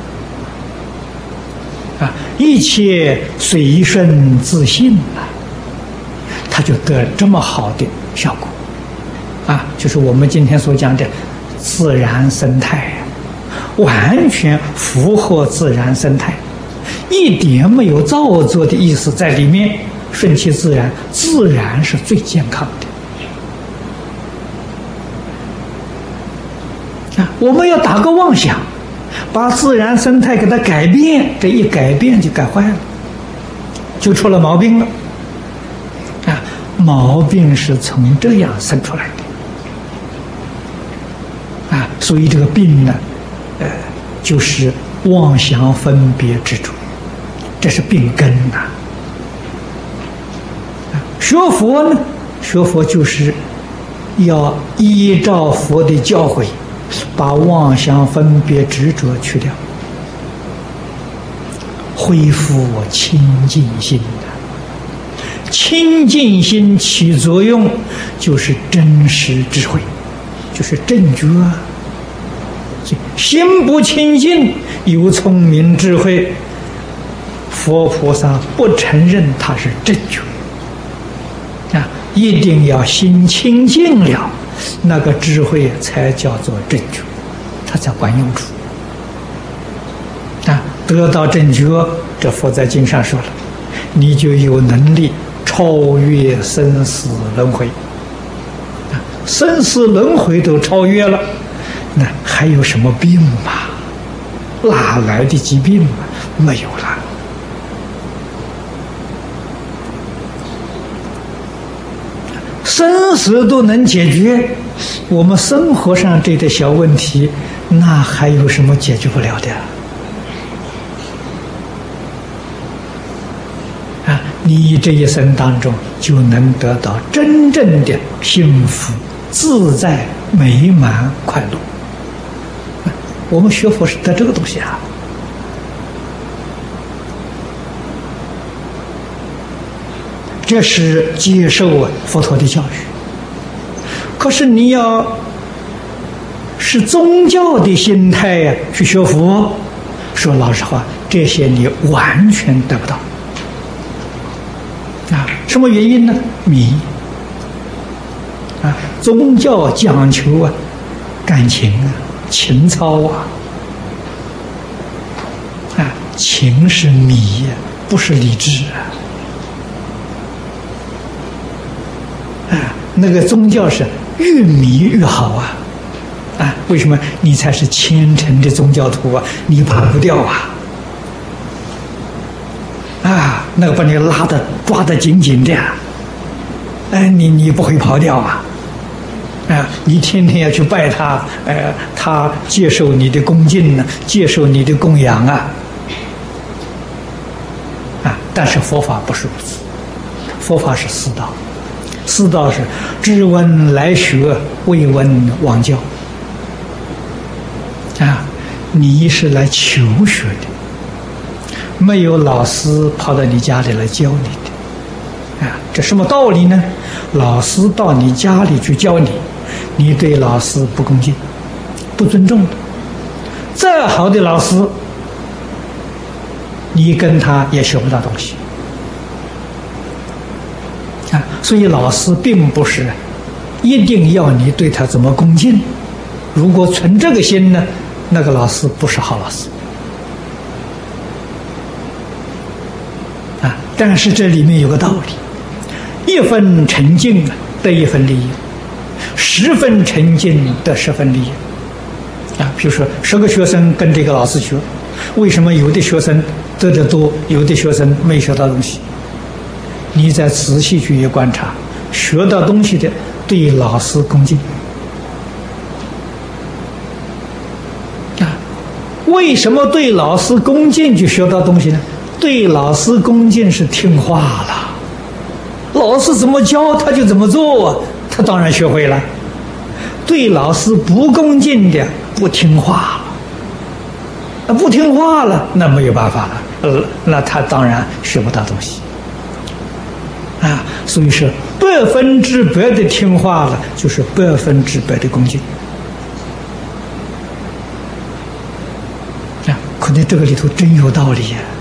啊，一切随顺自信啊，他就得这么好的效果。啊，就是我们今天所讲的自然生态，完全符合自然生态，一点没有造作的意思在里面，顺其自然，自然是最健康的。啊，我们要打个妄想，把自然生态给它改变，这一改变就改坏了，就出了毛病了。啊，毛病是从这样生出来的。啊，所以这个病呢，呃，就是妄想分别执着，这是病根呐。啊，学佛呢，学佛就是要依照佛的教诲，把妄想分别执着去掉，恢复清净心的。清净心起作用，就是真实智慧。就是正觉啊，心不清净，有聪明智慧，佛菩萨不承认他是正觉啊，一定要心清净了，那个智慧才叫做正觉，它才管用处啊。得到正觉，这佛在经上说了，你就有能力超越生死轮回。生死轮回都超越了，那还有什么病吗？哪来的疾病啊？没有了。生死都能解决，我们生活上这点小问题，那还有什么解决不了的啊？你这一生当中就能得到真正的幸福、自在、美满、快乐。我们学佛是得这个东西啊。这是接受佛陀的教育。可是你要是宗教的心态呀、啊、去学佛，说老实话，这些你完全得不到。啊，什么原因呢？迷。啊，宗教讲求啊，感情啊，情操啊，啊，情是迷呀、啊，不是理智啊。啊，那个宗教是越迷越好啊，啊，为什么？你才是虔诚的宗教徒啊，你跑不掉啊。啊，那个把你拉的抓得紧紧的，哎，你你不会跑掉啊。啊，你天天要去拜他，呃，他接受你的恭敬呢，接受你的供养啊，啊，但是佛法不是如此，佛法是四道，四道是知闻来学，未闻往教，啊，你是来求学的，没有老师跑到你家里来教你的，啊，这什么道理呢？老师到你家里去教你，你对老师不恭敬、不尊重的，再好的老师，你跟他也学不到东西啊。所以老师并不是一定要你对他怎么恭敬，如果存这个心呢，那个老师不是好老师啊。但是这里面有个道理，一分沉静得一分利益，十分沉静得十分利益啊。比如说十个学生跟这个老师学，为什么有的学生得的多，有的学生没学到东西？你再仔细去一观察，学到东西的对老师恭敬啊。为什么对老师恭敬就学到东西呢？对老师恭敬是听话了，老师怎么教他就怎么做啊，他当然学会了。对老师不恭敬的、不听话了， 他不听话了，那没有办法了，呃，那他当然学不到东西啊。所以说，百分之百的听话了，就是百分之百的恭敬啊。可能这个里头真有道理呀、啊。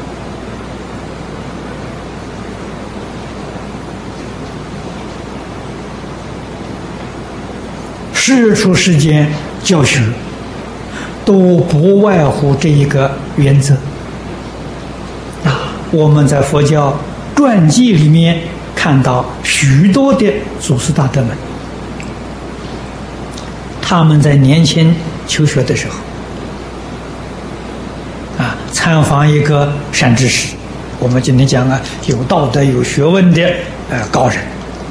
世出世间教学都不外乎这一个原则啊！我们在佛教传记里面看到许多的祖师大德们，他们在年轻求学的时候啊，参访一个善知识，我们今天讲啊，有道德有学问的呃高人。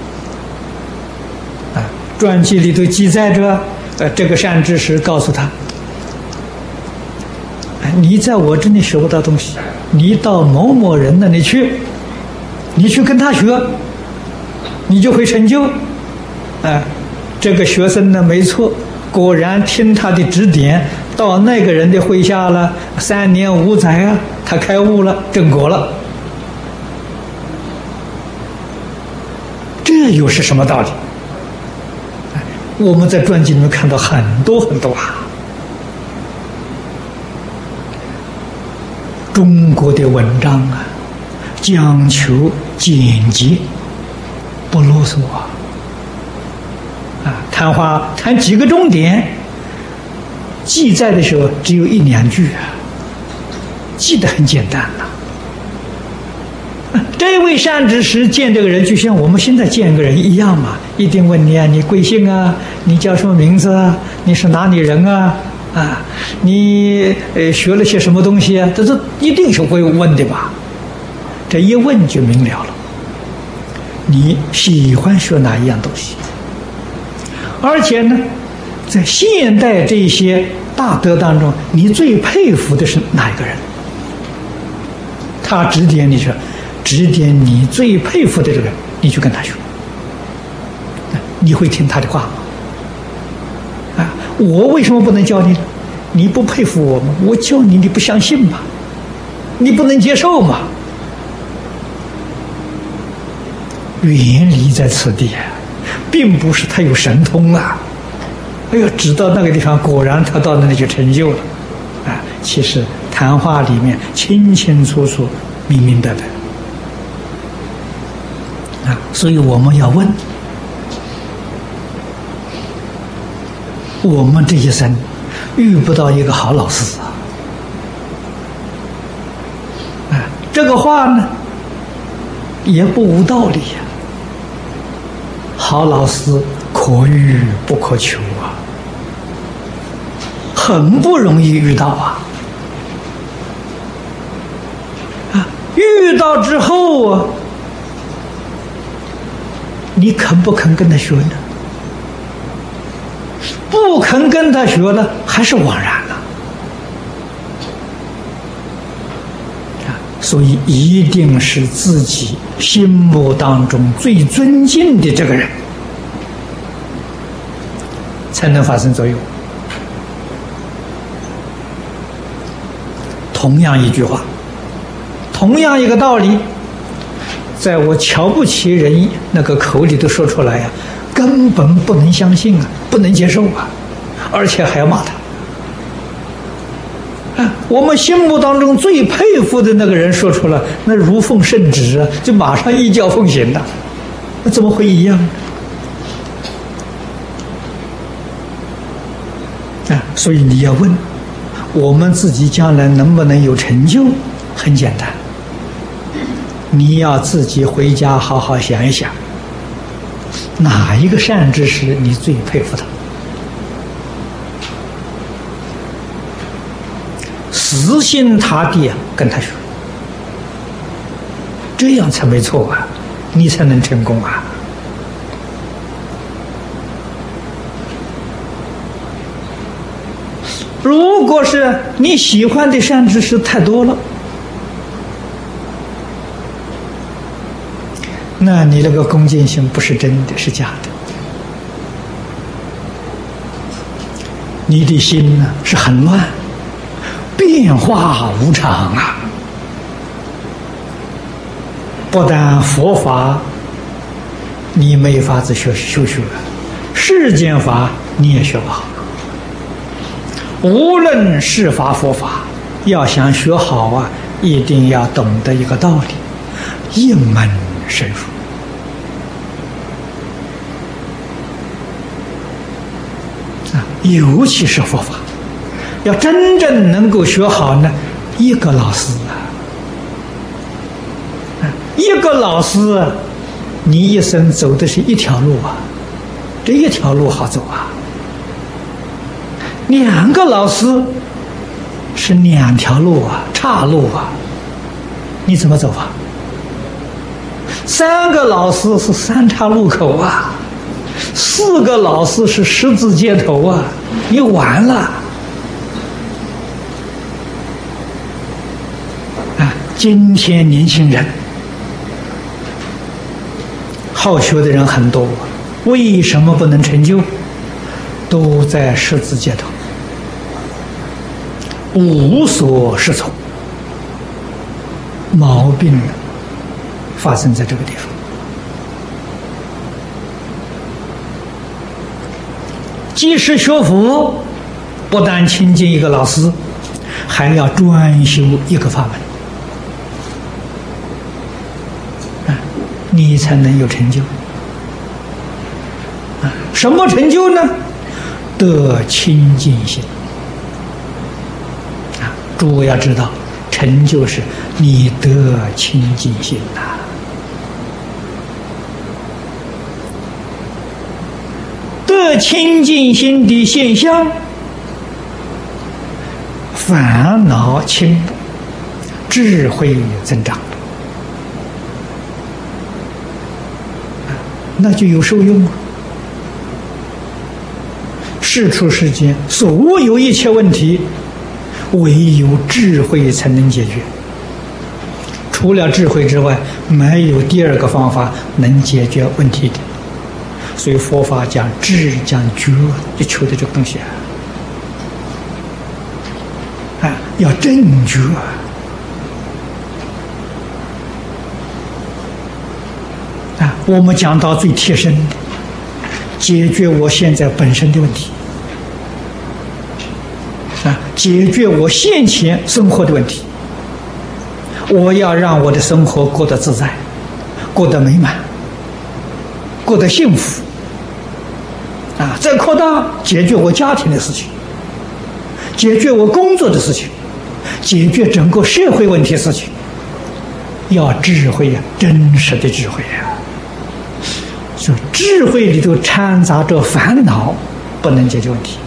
传记里头记载着，呃，这个善知识告诉他：“你在我这里学不到东西，你到某某人那里去，你去跟他学，你就会成就。”啊，这个学生呢，没错，果然听他的指点，到那个人的麾下了，三年五载啊，他开悟了，正果了。这又是什么道理？我们在传记里面看到很多很多啊。中国的文章啊，讲求简洁，不啰嗦啊。啊，谈话谈几个重点，记载的时候只有一两句啊，记得很简单呐、啊。这位善知识见这个人，就像我们现在见一个人一样嘛，一定问你啊，你贵姓啊？你叫什么名字啊？你是哪里人啊？啊，你呃学了些什么东西啊？这是一定是会问的吧？这一问就明了了，你喜欢学哪一样东西？而且呢，在现代这些大德当中，你最佩服的是哪一个人？他指点你说。指点你最佩服的这个人，你去跟他学，你会听他的话吗？啊，我为什么不能教你呢？你不佩服我吗？我教你，你不相信吗？你不能接受吗？原理在此地啊，并不是他有神通啊！哎呦，指到那个地方，果然他到那里就成就了啊！其实谈话里面清清楚楚、明明白白。啊，所以我们要问：我们这一生遇不到一个好老师啊！啊，这个话呢也不无道理呀、啊。好老师可遇不可求啊，很不容易遇到啊！啊，遇到之后啊。你肯不肯跟他学呢？不肯跟他学了，还是枉然了啊！所以一定是自己心目当中最尊敬的这个人，才能发生作用。同样一句话，同样一个道理。在我瞧不起人那个口里头说出来呀、啊，根本不能相信啊，不能接受啊，而且还要骂他。啊，我们心目当中最佩服的那个人说出来，那如奉圣旨啊，就马上依教奉行的，那怎么会一样呢？啊，所以你要问，我们自己将来能不能有成就？很简单。你要自己回家好好想一想，哪一个善知识你最佩服他？死心塌地跟他学，这样才没错啊，你才能成功啊！如果是你喜欢的善知识太多了，那你那个恭敬心不是真的，是假的。你的心呢是很乱， 变化无常啊！不但佛法你没法子学修学，世间法你也学不好。无论是法佛法，要想学好啊，一定要懂得一个道理，一门深入。啊，尤其是佛法，要真正能够学好呢，一个老师啊，一个老师，你一生走的是一条路啊，这一条路好走啊。两个老师是两条路啊，岔路啊，你怎么走啊？三个老师是三岔路口啊，四个老师是十字街头啊，你完了啊！今天年轻人好学的人很多，为什么不能成就？都在十字街头，无所适从，毛病发生在这个地方。即使学佛，不但亲近一个老师，还要专修一个法门，啊，你才能有成就。啊，什么成就呢？得清净心。啊，诸位要知道，成就是你得清净心呐。得清净心的现象，烦恼轻，智慧增长，那就有受用啊。世出世间，所有一切问题，唯有智慧才能解决。除了智慧之外，没有第二个方法能解决问题的。所以佛法讲智讲觉，就求的这个东西啊，啊，要正觉啊。我们讲到最贴身的，解决我现在本身的问题啊，解决我现前生活的问题。我要让我的生活过得自在，过得美满，过得幸福啊！再扩大，解决我家庭的事情，解决我工作的事情，解决整个社会问题的事情。要智慧呀、啊，真实的智慧呀、啊！所以智慧里头掺杂着烦恼，不能解决问题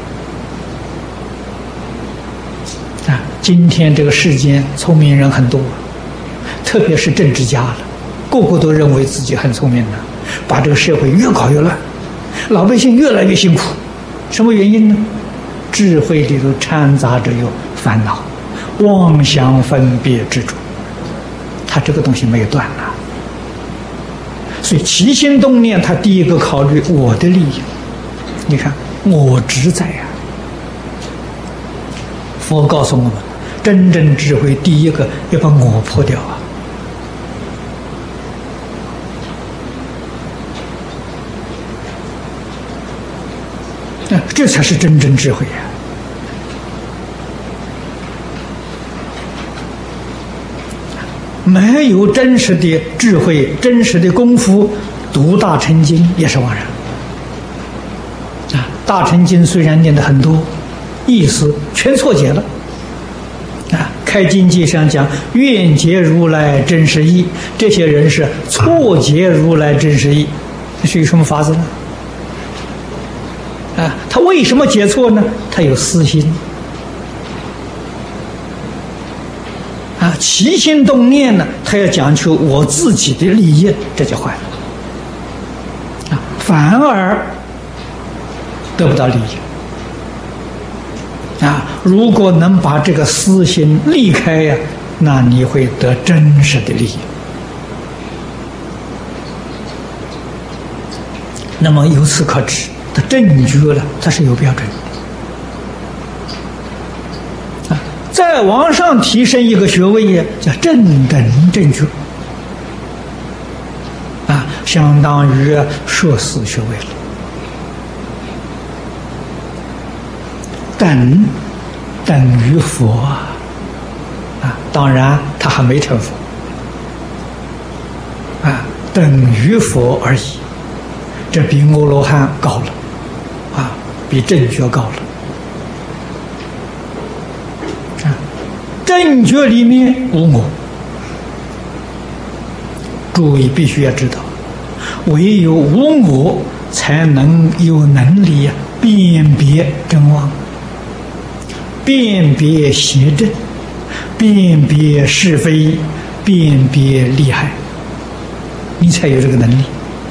啊！今天这个世间聪明人很多，特别是政治家了，个个都认为自己很聪明了，把这个社会越搞越乱，老百姓越来越辛苦。什么原因呢？智慧里头掺杂着有烦恼、妄想、分别、执着，他这个东西没有断了。所以起心动念，他第一个考虑我的利益。你看，我执在啊。佛告诉我们，真正智慧第一个要把我破掉啊。这才是真正智慧呀！没有真实的智慧、真实的功夫，读大乘经也是枉然。啊，大乘经虽然念得很多，意思全错解了。啊，开经记上讲“愿解如来真实义”，这些人是错解如来真实义，这是有什么法子呢？啊，他为什么解错呢？他有私心啊，起心动念呢，他要讲求我自己的利益，这就坏了啊，反而得不到利益啊。如果能把这个私心离开呀，那你会得真实的利益。那么由此可知，他正觉了，他是有标准的啊。再再往上提升一个学位呀，叫正等正觉，啊，相当于硕士学位了。等等于佛啊，啊，当然他还没成佛，啊，等于佛而已，这比阿罗汉高了，啊，比正觉高了。啊，正觉里面无我，诸位必须要知道，唯有无我才能有能力啊辨别真妄，辨别邪正，辨别是非，辨别利害，你才有这个能力。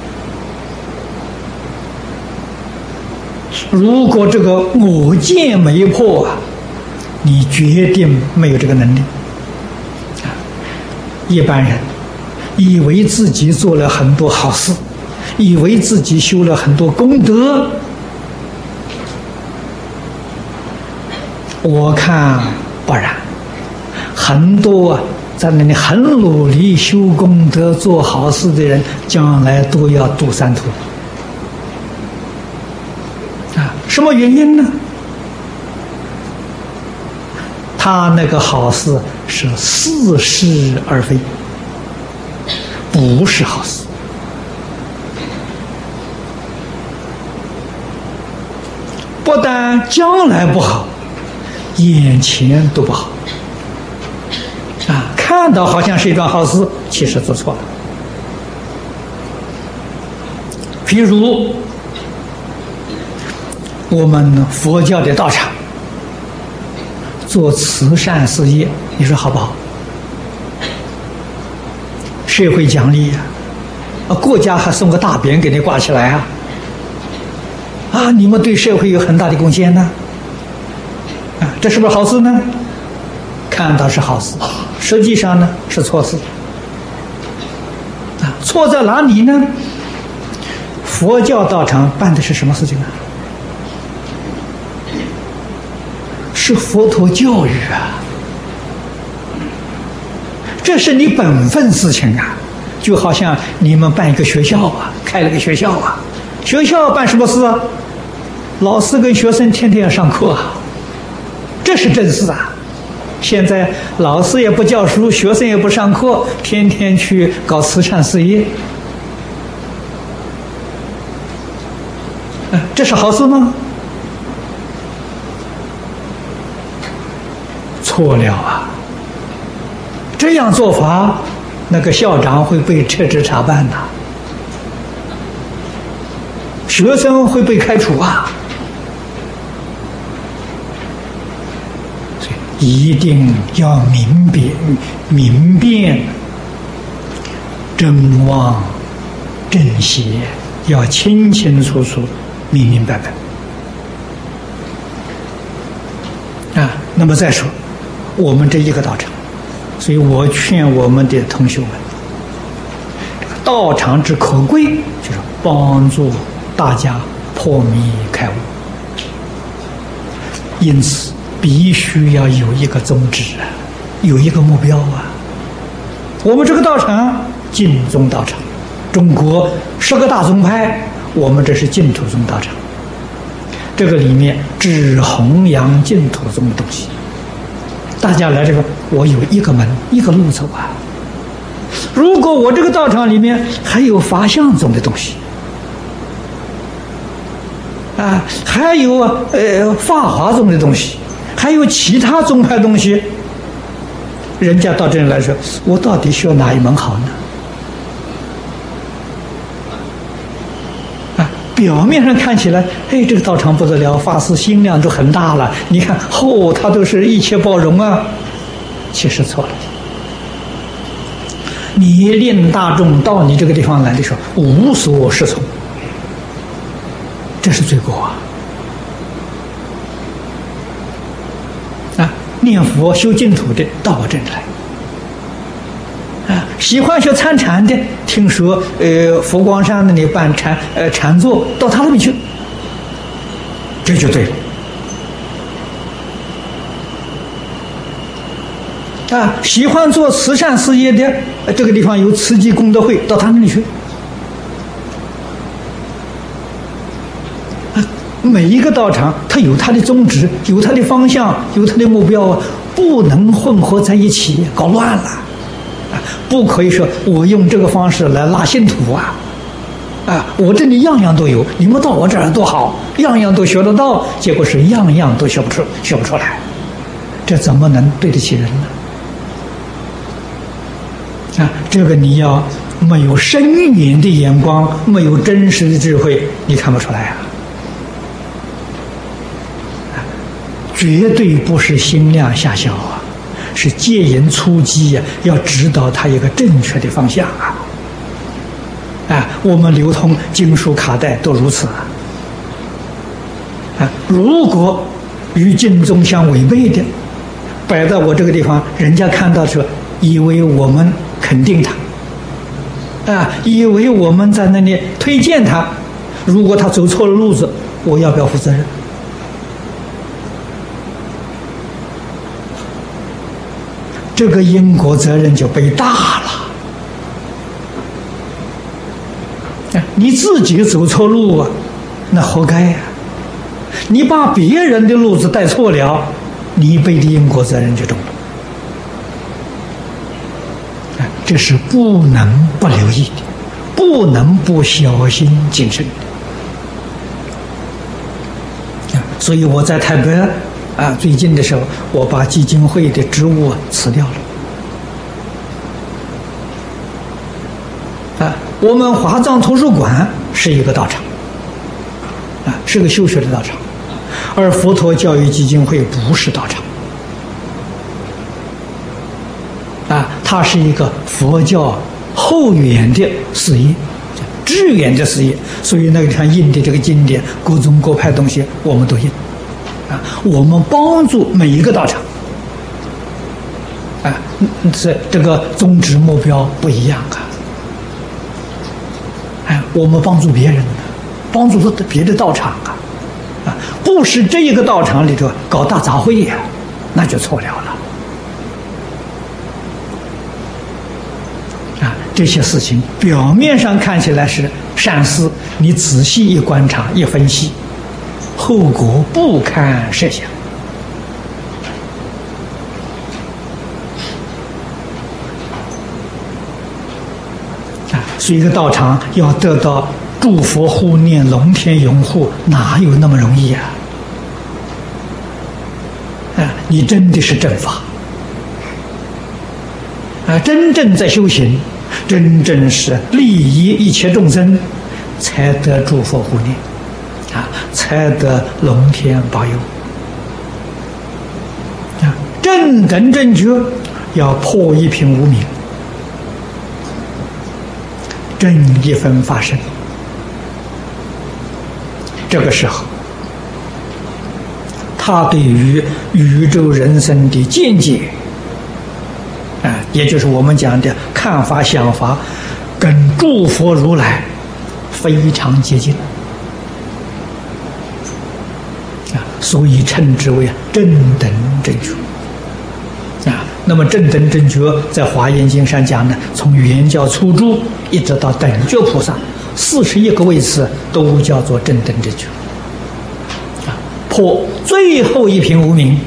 如果这个我见没破啊，你决定没有这个能力。一般人以为自己做了很多好事，以为自己修了很多功德，我看不然，很多在那里很努力修功德做好事的人，将来都要度三途啊！什么原因呢？他那个好事是似是而非，不是好事。不但将来不好，眼前都不好啊！看到好像是一桩好事，其实做错了。譬如我们佛教的道场做慈善事业，你说好不好？社会奖励呀、啊，国家还送个大匾给你挂起来啊！啊，你们对社会有很大的贡献呢，啊，这是不是好事呢？看到是好事，实际上呢是错事。啊，错在哪里呢？佛教道场办的是什么事情啊？是佛陀教育啊，这是你本分事情啊，就好像你们办一个学校啊，开了个学校啊，学校办什么事啊？老师跟学生天天要上课啊，这是正事啊。现在老师也不教书，学生也不上课，天天去搞慈善事业，啊，这是好事吗？错了啊！这样做法，那个校长会被撤职查办的，学生会被开除啊！所以一定要明辨明辨真妄正邪，要清清楚楚、明明白白啊！那么再说。我们这一个道场，所以我劝我们的同学们，道场之可贵，就是帮助大家破迷开悟。因此，必须要有一个宗旨啊，有一个目标啊。我们这个道场，净宗道场，中国十个大宗派，我们这是净土宗道场，这个里面只弘扬净土宗的东西。大家来这个，我有一个门，一个路走啊。如果我这个道场里面还有法相宗的东西，啊，还有呃法华宗的东西，还有其他宗派东西，人家到这里来说，我到底学哪一门好呢？啊，表面上看起来，哎，这个道场不得了，法师心量都很大了。你看，后、哦、他都是一切包容啊，其实错了。你令大众到你这个地方来的时候，无所适从，这是罪过啊！啊，念佛修净土的到我这里来，啊，喜欢学参禅的，听说呃佛光山那里办禅呃禅坐，到他那边去，这就对了。 啊，喜欢做慈善事业的，这个地方有慈济功德会，到他那里去。啊，每一个道场，它有它的宗旨，有它的方向，有它的目标啊，不能混合在一起，搞乱了。啊，不可以说我用这个方式来拉信徒啊。啊，我这里样样都有，你们到我这儿多好，样样都学得到，结果是样样都学不出，学不出来，这怎么能对得起人呢？啊，这个你要没有深远的眼光，没有真实的智慧，你看不出来啊！啊，绝对不是心量狭小啊，是戒严粗激啊，要指导他一个正确的方向啊！啊，我们流通经书卡带都如此啊！啊，如果与经宗相违背的，摆在我这个地方，人家看到说，以为我们肯定他，啊，以为我们在那里推荐他，如果他走错了路子，我要不要负责任？这个因果责任就背大了。你自己走错路啊，那活该呀！你把别人的路子带错了，你背的因果责任就重了。这是不能不留意的，不能不小心谨慎的。所以我在台北啊，最近的时候，我把基金会的职务辞掉了。啊，我们华藏图书馆是一个道场，啊，是个修学的道场，而佛陀教育基金会不是道场。啊，它是一个佛教后援的事业，支援的事业，所以那个地方印的这个经典，各宗各派东西我们都印。啊，我们帮助每一个道场。啊，这这个宗旨目标不一样啊。哎，我们帮助别人，帮助别的道场啊，啊，不是这一个道场里头搞大杂烩呀，那就错了了。啊，这些事情表面上看起来是善事，你仔细一观察一分析，后果不堪设想。所以一个道场要得到诸佛护念、龙天拥护，哪有那么容易啊？啊，你真的是正法啊，真正在修行，真正是利益一切众生，才得诸佛护念啊，才得龙天保佑啊。正等正觉要破一品无明，正一分发生，这个时候，他对于宇宙人生的见解，啊，也就是我们讲的看法、想法，跟诸佛如来非常接近，啊，所以称之为正等正觉。啊，那么正等正觉在华严经上讲呢，从原教初住一直到等觉菩萨，四十一个位次都叫做正等正觉。啊，破最后一品无明，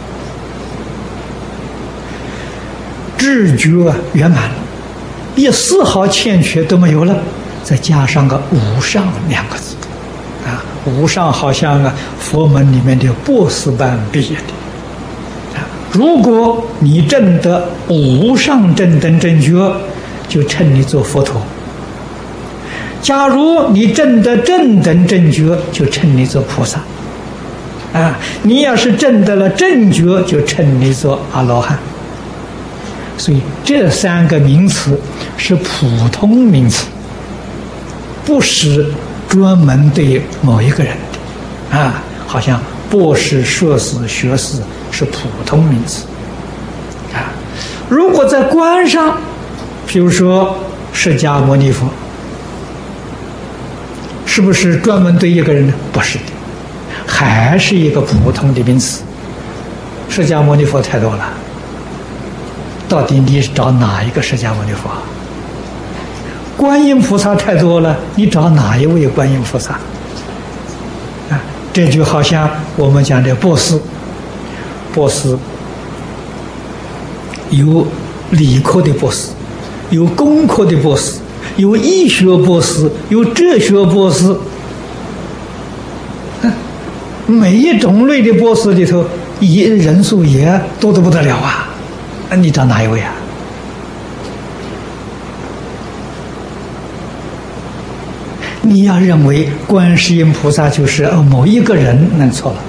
智觉圆满了，一丝毫欠缺都没有了，再加上个无上两个字，啊，无上好像啊佛门里面的博士班毕业的。如果你证得无上正等正觉，就称你做佛陀；假如你证得正等正觉，就称你做菩萨。啊，你要是证得了正觉，就称你做阿罗汉。所以这三个名词是普通名词，不是专门对某一个人的。啊，好像博士、硕士、学士是普通名词啊。如果在观上，比如说释迦牟尼佛，是不是专门对一个人呢？不是的，还是一个普通的名词。释迦牟尼佛太多了到底你找哪一个释迦牟尼佛？观音菩萨太多了，你找哪一位观音菩萨？啊，这就好像我们讲的博士，博士有理科的博士，有工科的博士，有医学博士，有哲学博士，啊，每一种类的博士里头，也人数也多得不得了啊！那你找哪一位啊？你要认为观世音菩萨就是某一个人，那错了。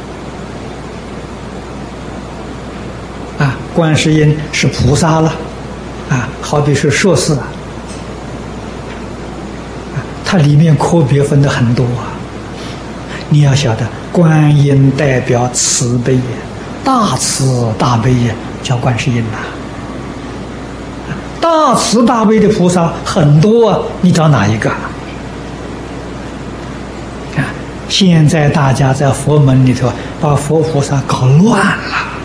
啊，观世音是菩萨了，啊，好比是硕士啊，啊，它里面科别分的很多啊。你要晓得，观音代表慈悲也，大慈大悲也，叫观世音呐、啊。大慈大悲的菩萨很多啊，你找哪一个？现在大家在佛门里头把佛菩萨搞乱了。